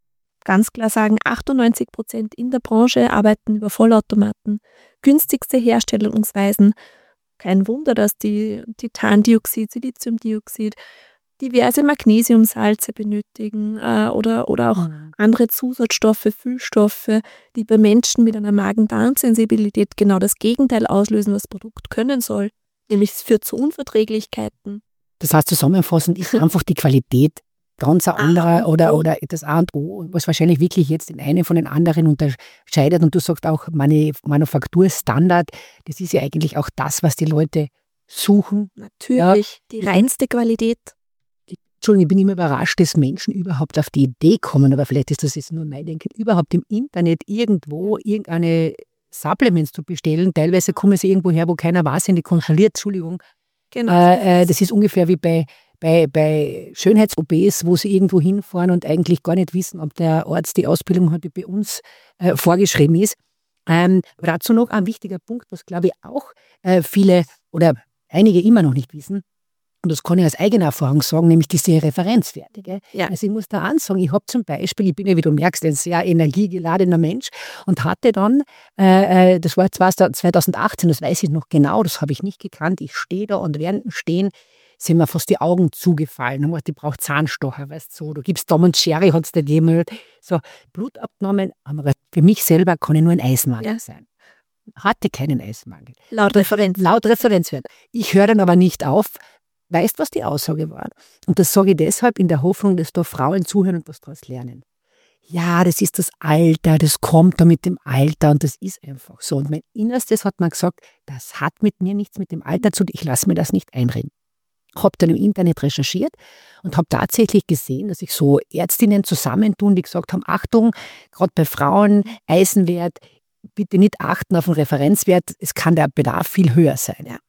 ganz klar sagen, achtundneunzig Prozent in der Branche arbeiten über Vollautomaten. Günstigste Herstellungsweisen. Kein Wunder, dass die Titandioxid, Siliziumdioxid, diverse Magnesiumsalze benötigen äh, oder, oder auch mhm. andere Zusatzstoffe, Füllstoffe, die bei Menschen mit einer Magen-Darm-Sensibilität genau das Gegenteil auslösen, was das Produkt können soll. Nämlich es führt zu Unverträglichkeiten. Das heißt, zusammenfassend ist einfach die Qualität ganz ein anderer oder, oder das A und O, was wahrscheinlich wirklich jetzt den einen von den anderen unterscheidet. Und du sagst auch, meine Manufakturstandard, das ist ja eigentlich auch das, was die Leute suchen. Natürlich, ja. Die reinste Qualität. Entschuldigung, ich bin immer überrascht, dass Menschen überhaupt auf die Idee kommen, aber vielleicht ist das jetzt nur mein Denken, überhaupt im Internet irgendwo irgendeine Supplements zu bestellen. Teilweise kommen sie irgendwo her, wo keiner weiß, sind die kontrolliert, Entschuldigung. Genau. Äh, das ist ungefähr wie bei, bei, bei Schönheits-O Bs, wo sie irgendwo hinfahren und eigentlich gar nicht wissen, ob der Arzt die Ausbildung hat, die bei uns äh, vorgeschrieben ist. Ähm, dazu noch ein wichtiger Punkt, was glaube ich auch äh, viele oder einige immer noch nicht wissen. Und das kann ich aus eigener Erfahrung sagen, nämlich diese Referenzwerte. Gell? Ja. Also ich muss da ansagen, ich habe zum Beispiel, ich bin ja, wie du merkst, ein sehr energiegeladener Mensch und hatte dann, äh, das war zweitausendachtzehn, das weiß ich noch genau, das habe ich nicht gekannt, ich stehe da und während dem Stehen sind mir fast die Augen zugefallen. Und ich brauche Zahnstocher, weißt du, so, du gibst Tom und Jerry, hat es da gegeben. So, Blutabnahmen, aber für mich selber kann ich nur ein Eisenmangel ja. sein. Hatte keinen Eisenmangel. Laut Referenz. Laut Referenzwert. Ich höre dann aber nicht auf. Weißt, was die Aussage war? Und das sage ich deshalb in der Hoffnung, dass da Frauen zuhören und was daraus lernen. Ja, das ist das Alter, das kommt da mit dem Alter und das ist einfach so. Und mein Innerstes hat mir gesagt, das hat mit mir nichts mit dem Alter zu tun, ich lasse mir das nicht einreden. Habe dann im Internet recherchiert und habe tatsächlich gesehen, dass sich so Ärztinnen zusammentun, die gesagt haben, Achtung, gerade bei Frauen, Eisenwert, bitte nicht achten auf den Referenzwert, es kann der Bedarf viel höher sein. Ja.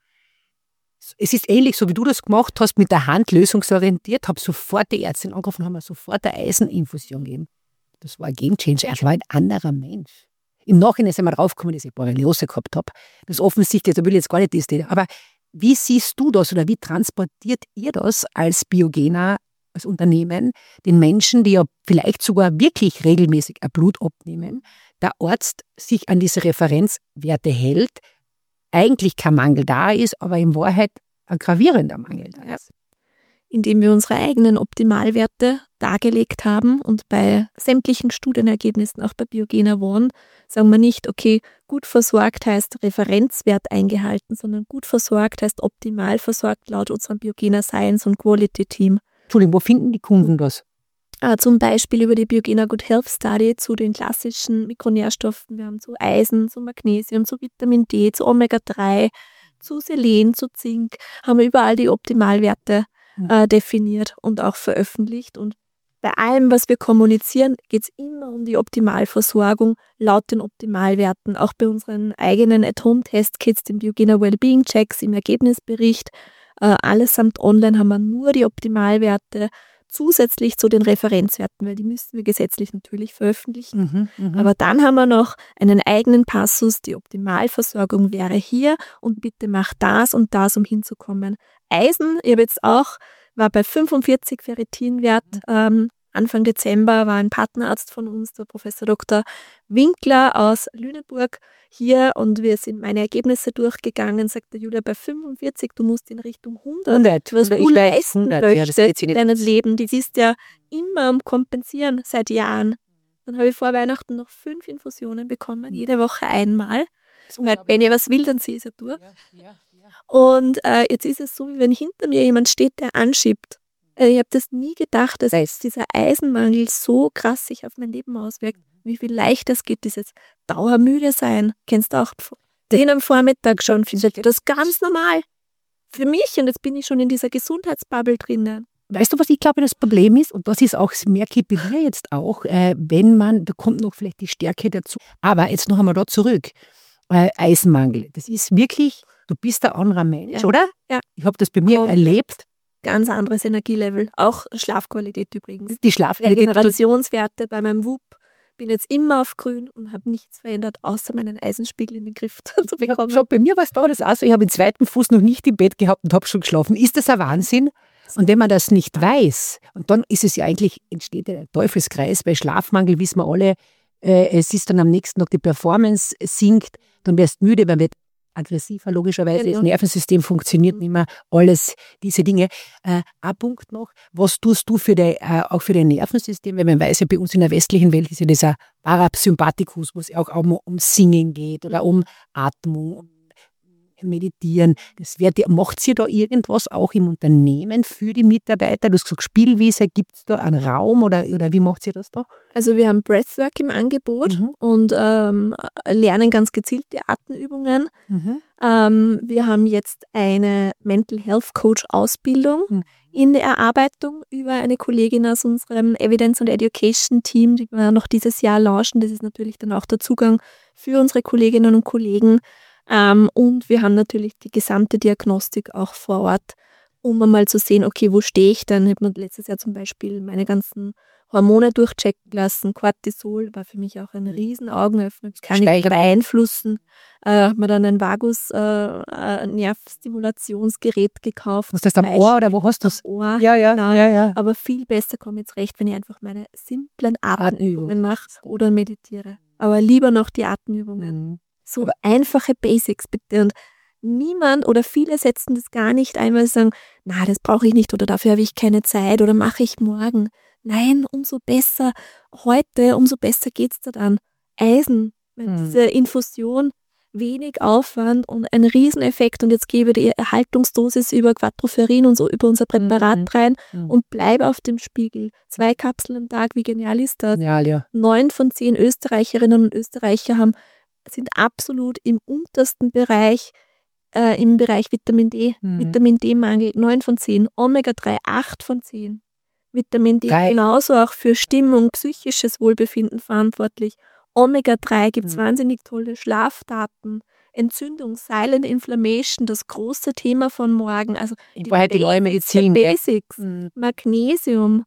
Es ist ähnlich, so wie du das gemacht hast, mit der Hand lösungsorientiert, habe sofort die Ärztin angerufen, haben mir sofort eine Eiseninfusion gegeben. Das war ein Gamechanger, er war ein anderer Mensch. Im Nachhinein sind wir draufgekommen, dass ich Borreliose gehabt habe. Das ist offensichtlich, da will ich jetzt gar nicht das reden. Aber wie siehst du das oder wie transportiert ihr das als Biogena, als Unternehmen, den Menschen, die ja vielleicht sogar wirklich regelmäßig ein Blut abnehmen, der Arzt sich an diese Referenzwerte hält, eigentlich kein Mangel da ist, aber in Wahrheit ein gravierender Mangel da ist. Indem wir unsere eigenen Optimalwerte dargelegt haben und bei sämtlichen Studienergebnissen, auch bei Biogena One, sagen wir nicht, okay, gut versorgt heißt Referenzwert eingehalten, sondern gut versorgt heißt optimal versorgt laut unserem Biogena Science und Quality Team. Entschuldigung, wo finden die Kunden das? Äh, zum Beispiel über die Biogena Good Health Study zu den klassischen Mikronährstoffen. Wir haben zu Eisen, zu Magnesium, zu Vitamin D, zu Omega drei, zu Selen, zu Zink, haben wir überall die Optimalwerte äh, definiert und auch veröffentlicht. Und bei allem, was wir kommunizieren, geht es immer um die Optimalversorgung laut den Optimalwerten. Auch bei unseren eigenen At-Home-Testkits, den Biogena Wellbeing Checks, im Ergebnisbericht, äh, allesamt online haben wir nur die Optimalwerte zusätzlich zu den Referenzwerten, weil die müssen wir gesetzlich natürlich veröffentlichen. Mhm, mh. Aber dann haben wir noch einen eigenen Passus, die Optimalversorgung wäre hier und bitte mach das und das, um hinzukommen. Eisen, ich habe jetzt auch, war bei fünfundvierzig Ferritinwert, ähm, Anfang Dezember war ein Partnerarzt von uns, der Professor Doktor Winkler aus Lüneburg, hier und wir sind meine Ergebnisse durchgegangen, sagt der Julia, bei fünfundvierzig, du musst in Richtung hundert, hundert, was du leisten möchtest ja, in deinem Leben. Das ist ja immer am Kompensieren seit Jahren. Dann habe ich vor Weihnachten noch fünf Infusionen bekommen, jede Woche einmal. Weil wenn ihr was will, dann ziehe ich es ja durch. Ja, ja, ja. Und äh, jetzt ist es so, wie wenn hinter mir jemand steht, der anschiebt. Äh, ich habe das nie gedacht, dass das dieser Eisenmangel so krass sich auf mein Leben auswirkt. Wie viel leichter es geht, dieses dauermüde sein. Kennst du auch den am Vormittag schon? Das ist ganz normal für mich. Und jetzt bin ich schon in dieser Gesundheitsbubble drinnen. Weißt du, was ich glaube, das Problem ist? Und das ist auch, das merke ich bei mir jetzt auch, äh, wenn man, da kommt noch vielleicht die Stärke dazu. Aber jetzt noch einmal da zurück. Äh, Eisenmangel. Das ist wirklich, du bist ein anderer Mensch, ja. oder? Ja. Ich habe das bei mir Komm. erlebt. Ganz anderes Energielevel. Auch Schlafqualität übrigens. Die Schlafqualität. Regenerationswerte bei meinem W U P. Bin jetzt immer auf grün und habe nichts verändert, außer meinen Eisenspiegel in den Griff zu bekommen. Ja, bei mir war es das auch so. Ich habe den zweiten Fuß noch nicht im Bett gehabt und habe schon geschlafen. Ist das ein Wahnsinn? Und wenn man das nicht weiß, und dann ist es ja eigentlich, entsteht der Teufelskreis, bei Schlafmangel wissen wir alle, äh, es ist dann am nächsten Tag die Performance sinkt, dann wirst du müde, man wird aggressiver logischerweise, ja, das Nervensystem funktioniert nicht mehr, alles diese Dinge. Äh, ein Punkt noch, was tust du für die, äh, auch für dein Nervensystem, weil man weiß ja, bei uns in der westlichen Welt ist ja dieser Parasympathikus, wo es auch um, um Singen geht oder um Atmung, um Meditieren. Das wird, macht ihr da irgendwas auch im Unternehmen für die Mitarbeiter? Du hast gesagt, Spielwiese, gibt es da einen Raum oder, oder wie macht ihr das da? Also wir haben Breathwork im Angebot mhm. und ähm, lernen ganz gezielt die Atemübungen. Mhm. Ähm, wir haben jetzt eine Mental Health Coach Ausbildung mhm. in der Erarbeitung über eine Kollegin aus unserem Evidence und Education Team, die wir noch dieses Jahr launchen. Das ist natürlich dann auch der Zugang für unsere Kolleginnen und Kollegen. Ähm, und wir haben natürlich die gesamte Diagnostik auch vor Ort, um einmal zu sehen, okay, wo stehe ich denn? Ich habe mir letztes Jahr zum Beispiel meine ganzen Hormone durchchecken lassen. Cortisol war für mich auch ein riesen Augenöffner. Das kann ich beeinflussen. Äh, habe mir dann ein Vagus-Nervstimulationsgerät äh, gekauft. Hast du das am Ohr oder wo hast du das? Ohr. Ja, ja, genau. ja, ja. Aber viel besser komme ich jetzt recht, wenn ich einfach meine simplen Atemübungen mache oder meditiere. Aber lieber noch die Atemübungen. Mhm. So einfache Basics bitte. Und niemand oder viele setzen das gar nicht ein, weil sie sagen, na, das brauche ich nicht oder dafür habe ich keine Zeit oder mache ich morgen. Nein, umso besser heute, umso besser geht es da dann. Eisen, hm. diese Infusion, wenig Aufwand und ein Rieseneffekt. Und jetzt gebe die Erhaltungsdosis über Quattroferin und so über unser Präparat mhm. rein mhm. und bleibe auf dem Spiegel. Zwei Kapseln am Tag, wie genial ist das? Genial, ja. Neun von zehn Österreicherinnen und Österreicher haben sind absolut im untersten Bereich, äh, im Bereich Vitamin D, mhm. Vitamin D-Mangel, neun von zehn, Omega drei, acht von zehn. Vitamin D Geil. Genauso auch für Stimmung, psychisches Wohlbefinden verantwortlich. Omega drei gibt es mhm. wahnsinnig tolle Schlafdaten, Entzündung, Silent Inflammation, das große Thema von morgen. Also die, die neue Medizin. Basics, mhm. Magnesium,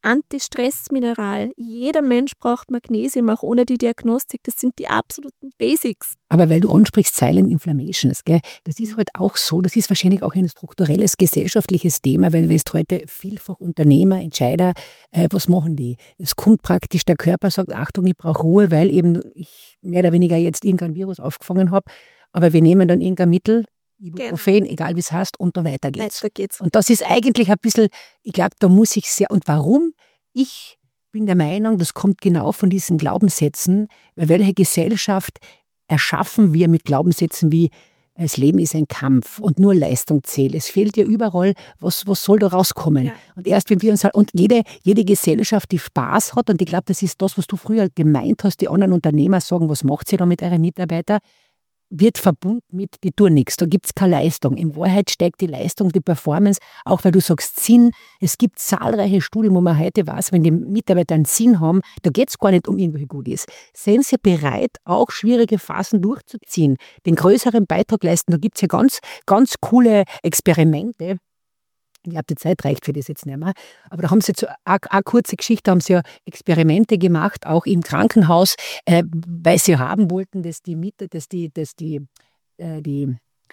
Antistressmineral. Jeder Mensch braucht Magnesium, auch ohne die Diagnostik. Das sind die absoluten Basics. Aber weil du ansprichst Silent Inflammations, gell, das ist halt auch so, das ist wahrscheinlich auch ein strukturelles gesellschaftliches Thema, weil wir jetzt heute vielfach Unternehmer, Entscheider, äh, was machen die? Es kommt praktisch, der Körper sagt, Achtung, ich brauche Ruhe, weil eben ich mehr oder weniger jetzt irgendein Virus aufgefangen habe, aber wir nehmen dann irgendein Mittel, Ibuprofen, genau. egal wie es heißt, und dann weiter geht's. Weiter geht's. Und das ist eigentlich ein bisschen, ich glaube, da muss ich sehr, und warum? Ich bin der Meinung, das kommt genau von diesen Glaubenssätzen, weil welche Gesellschaft erschaffen wir mit Glaubenssätzen wie, das Leben ist ein Kampf und nur Leistung zählt. Es fehlt ja überall, was, was soll da rauskommen? Ja. Und erst wenn wir uns halt, und jede, jede Gesellschaft, die Spaß hat, und ich glaube, das ist das, was du früher gemeint hast, die anderen Unternehmer sagen, was macht ihr da mit euren Mitarbeitern? Wird verbunden mit, die tun nichts, da gibt es keine Leistung. In Wahrheit steigt die Leistung, die Performance, auch weil du sagst Sinn. Es gibt zahlreiche Studien, wo man heute weiß, wenn die Mitarbeiter einen Sinn haben, da geht es gar nicht um irgendwelche Goodies. Sind sie bereit, auch schwierige Phasen durchzuziehen, den größeren Beitrag leisten? Da gibt es ja ganz, ganz coole Experimente. Ich glaube, die Zeit reicht für das jetzt nicht mehr. Aber da haben sie jetzt so eine, eine kurze Geschichte, haben sie ja Experimente gemacht, auch im Krankenhaus, äh, weil sie haben wollten, dass die Miete, dass die, dass die, äh, die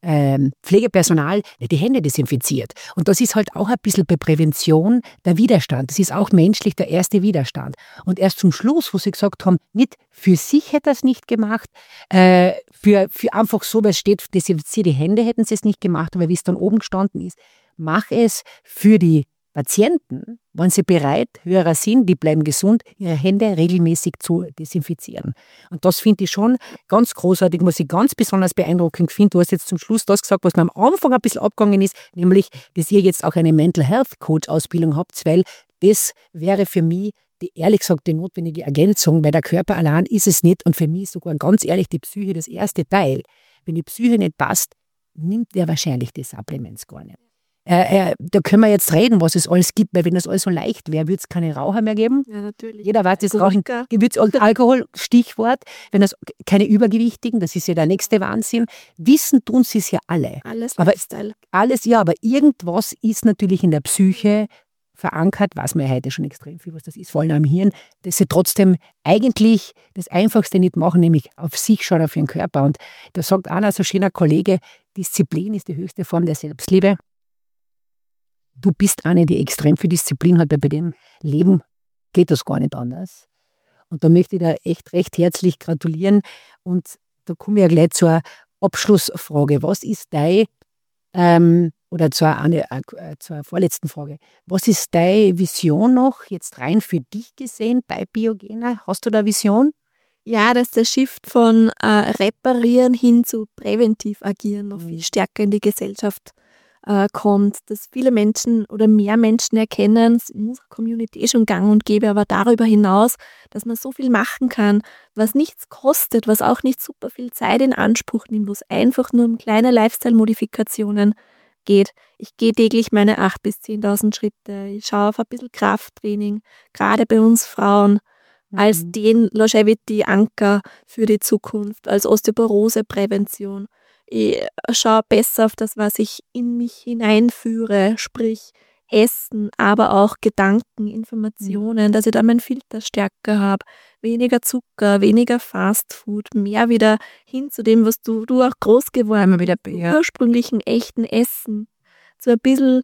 ähm, Pflegepersonal die Hände desinfiziert. Und das ist halt auch ein bisschen bei Prävention der Widerstand. Das ist auch menschlich der erste Widerstand. Und erst zum Schluss, wo sie gesagt haben, nicht für sich hätte er es nicht gemacht, äh, für, für einfach so, weil es steht, desinfiziert die Hände, hätten sie es nicht gemacht, aber wie es dann oben gestanden ist, mach es für die Patienten, waren sie bereit, höherer Sinn, die bleiben gesund, ihre Hände regelmäßig zu desinfizieren. Und das finde ich schon ganz großartig, was ich ganz besonders beeindruckend finde. Du hast jetzt zum Schluss das gesagt, was mir am Anfang ein bisschen abgegangen ist, nämlich, dass ihr jetzt auch eine Mental Health Coach Ausbildung habt, weil das wäre für mich die ehrlich gesagt die notwendige Ergänzung, weil der Körper allein ist es nicht und für mich ist sogar ganz ehrlich die Psyche das erste Teil. Wenn die Psyche nicht passt, nimmt er wahrscheinlich die Supplements gar nicht. Äh, äh, da können wir jetzt reden, was es alles gibt, weil wenn das alles so leicht wäre, würde es keine Raucher mehr geben. Ja, natürlich. Jeder weiß, das Rauchen, Gewürz und Alkohol, Stichwort. Wenn das keine Übergewichtigen, das ist ja der nächste Wahnsinn. Wissen tun sie es ja alle. Alles aber Lifestyle. Alles, ja, aber irgendwas ist natürlich in der Psyche verankert, weiß man ja heute schon extrem viel, was das ist, vor allem am Hirn, dass sie trotzdem eigentlich das Einfachste nicht machen, nämlich auf sich schauen, auf ihren Körper. Und da sagt einer so schöner Kollege, Disziplin ist die höchste Form der Selbstliebe. Du bist eine, die extrem viel Disziplin hat, weil bei dem Leben geht das gar nicht anders. Und da möchte ich dir echt recht herzlich gratulieren. Und da komme ich ja gleich zur Abschlussfrage. Was ist dein, ähm, oder zur, eine, äh, zur vorletzten Frage, was ist deine Vision noch, jetzt rein für dich gesehen bei Biogena? Hast du da eine Vision? Ja, dass der Shift von äh, Reparieren hin zu präventiv agieren noch Mhm. viel stärker in die Gesellschaft äh, kommt, dass viele Menschen oder mehr Menschen erkennen, es ist in unserer Community eh schon gang und gäbe, aber darüber hinaus, dass man so viel machen kann, was nichts kostet, was auch nicht super viel Zeit in Anspruch nimmt, wo es einfach nur um kleine Lifestyle-Modifikationen geht. Ich gehe täglich meine achttausend bis zehntausend Schritte, ich schaue auf ein bisschen Krafttraining, gerade bei uns Frauen, als Mhm. den Longevity-Anker für die Zukunft, als Osteoporose-Prävention. Ich schaue besser auf das, was ich in mich hineinführe, sprich Essen, aber auch Gedanken, Informationen, dass ich da meinen Filter stärker habe, weniger Zucker, weniger Fastfood, mehr wieder hin zu dem, was du, du auch groß geworden bist, wieder, zum ja. ursprünglichen, echten Essen, so ein bisschen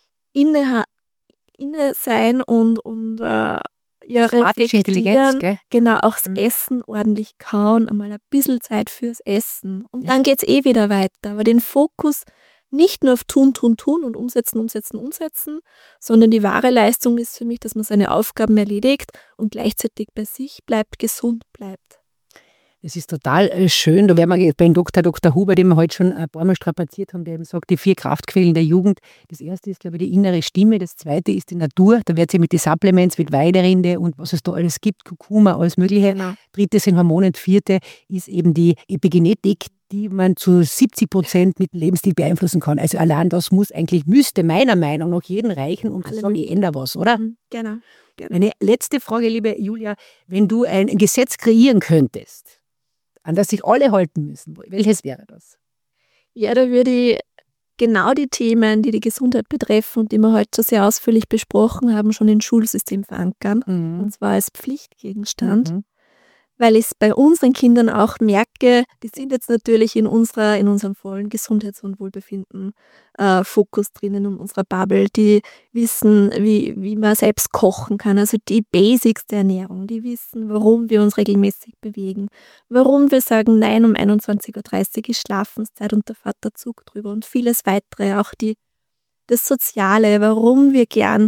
inne, inne sein und, und äh, ja, Artificial Intelligenz, reflektieren, gell? genau, auch das Mhm. Essen ordentlich kauen, einmal ein bisschen Zeit fürs Essen. Und Ja. dann geht es eh wieder weiter. Aber den Fokus nicht nur auf tun, tun, tun und umsetzen, umsetzen, umsetzen, sondern die wahre Leistung ist für mich, dass man seine Aufgaben erledigt und gleichzeitig bei sich bleibt, gesund bleibt. Das ist total äh, schön. Da werden wir beim Doktor Doktor Huber, den wir heute schon ein paar Mal strapaziert haben, der eben sagt, die vier Kraftquellen der Jugend. Das erste ist, glaube ich, die innere Stimme. Das zweite ist die Natur. Da wird sie mit den Supplements, mit Weiderinde und was es da alles gibt, Kurkuma, alles Mögliche. Genau. Dritte sind Hormone und vierte ist eben die Epigenetik, die man zu siebzig Prozent mit dem Lebensstil beeinflussen kann. Also allein das muss eigentlich, müsste meiner Meinung nach jeden reichen, um zu Alle sagen, ich ändere was, oder? Mhm, Genau. genau. Meine letzte Frage, liebe Julia, wenn du ein Gesetz kreieren könntest, an das sich alle halten müssen, welches wäre das? Ja, da würde ich genau die Themen, die die Gesundheit betreffen und die wir heute schon sehr ausführlich besprochen haben, schon ins Schulsystem verankern. Und zwar als Pflichtgegenstand. Mhm. Weil ich es bei unseren Kindern auch merke, die sind jetzt natürlich in unserer, in unserem vollen Gesundheits- und Wohlbefinden äh, Fokus drinnen, in unserer Bubble, die wissen, wie, wie man selbst kochen kann, also die Basics der Ernährung, die wissen, warum wir uns regelmäßig bewegen, warum wir sagen, nein, um einundzwanzig Uhr dreißig ist Schlafenszeit und der Vater Zug drüber und vieles weitere, auch die, das Soziale, warum wir gern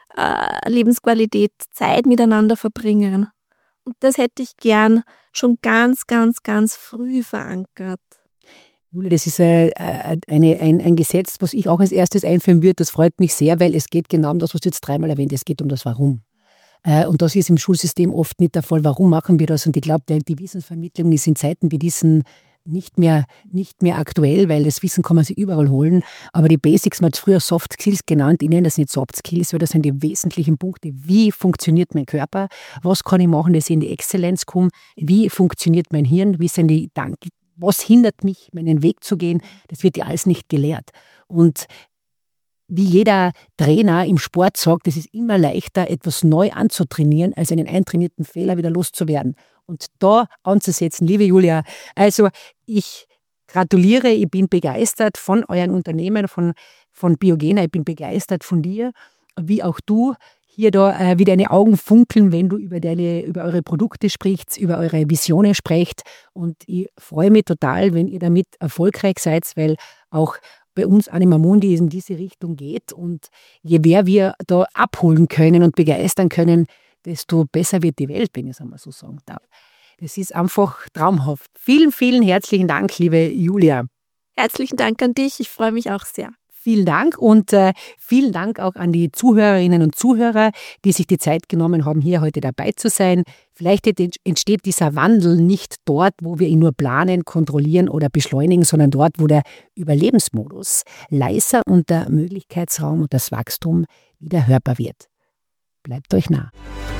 äh, Lebensqualität, Zeit miteinander verbringen. Und das hätte ich gern schon ganz, ganz, ganz früh verankert. Julia, das ist äh, eine, ein, ein Gesetz, was ich auch als erstes einführen würde. Das freut mich sehr, weil es geht genau um das, was du jetzt dreimal erwähnt hast. Es geht um das Warum. Äh, und das ist im Schulsystem oft nicht der Fall. Warum machen wir das? Und ich glaube, die Wissensvermittlung ist in Zeiten wie diesen nicht mehr, nicht mehr aktuell, weil das Wissen kann man sich überall holen. Aber die Basics, man hat es früher Soft Skills genannt, ich nenne das nicht Soft Skills, weil das sind die wesentlichen Punkte. Wie funktioniert mein Körper? Was kann ich machen, dass ich in die Exzellenz komme? Wie funktioniert mein Hirn? Wie sind die Gedanken? Was hindert mich, meinen Weg zu gehen? Das wird ja alles nicht gelehrt. Und wie jeder Trainer im Sport sagt, es ist immer leichter, etwas neu anzutrainieren, als einen eintrainierten Fehler wieder loszuwerden. Und da anzusetzen, liebe Julia, also ich gratuliere, ich bin begeistert von euren Unternehmen, von, von Biogena, ich bin begeistert von dir, wie auch du hier da äh, wie deine Augen funkeln, wenn du über, deine, über eure Produkte sprichst, über eure Visionen sprecht. Und ich freue mich total, wenn ihr damit erfolgreich seid, weil auch bei uns Anima Mundi in diese Richtung geht. Und je mehr wir da abholen können und begeistern können, desto besser wird die Welt, wenn ich es einmal so sagen darf. Das ist einfach traumhaft. Vielen, vielen herzlichen Dank, liebe Julia. Herzlichen Dank an dich. Ich freue mich auch sehr. Vielen Dank und äh, vielen Dank auch an die Zuhörerinnen und Zuhörer, die sich die Zeit genommen haben, hier heute dabei zu sein. Vielleicht entsteht dieser Wandel nicht dort, wo wir ihn nur planen, kontrollieren oder beschleunigen, sondern dort, wo der Überlebensmodus leiser und der Möglichkeitsraum und das Wachstum wieder hörbar wird. Bleibt euch nah.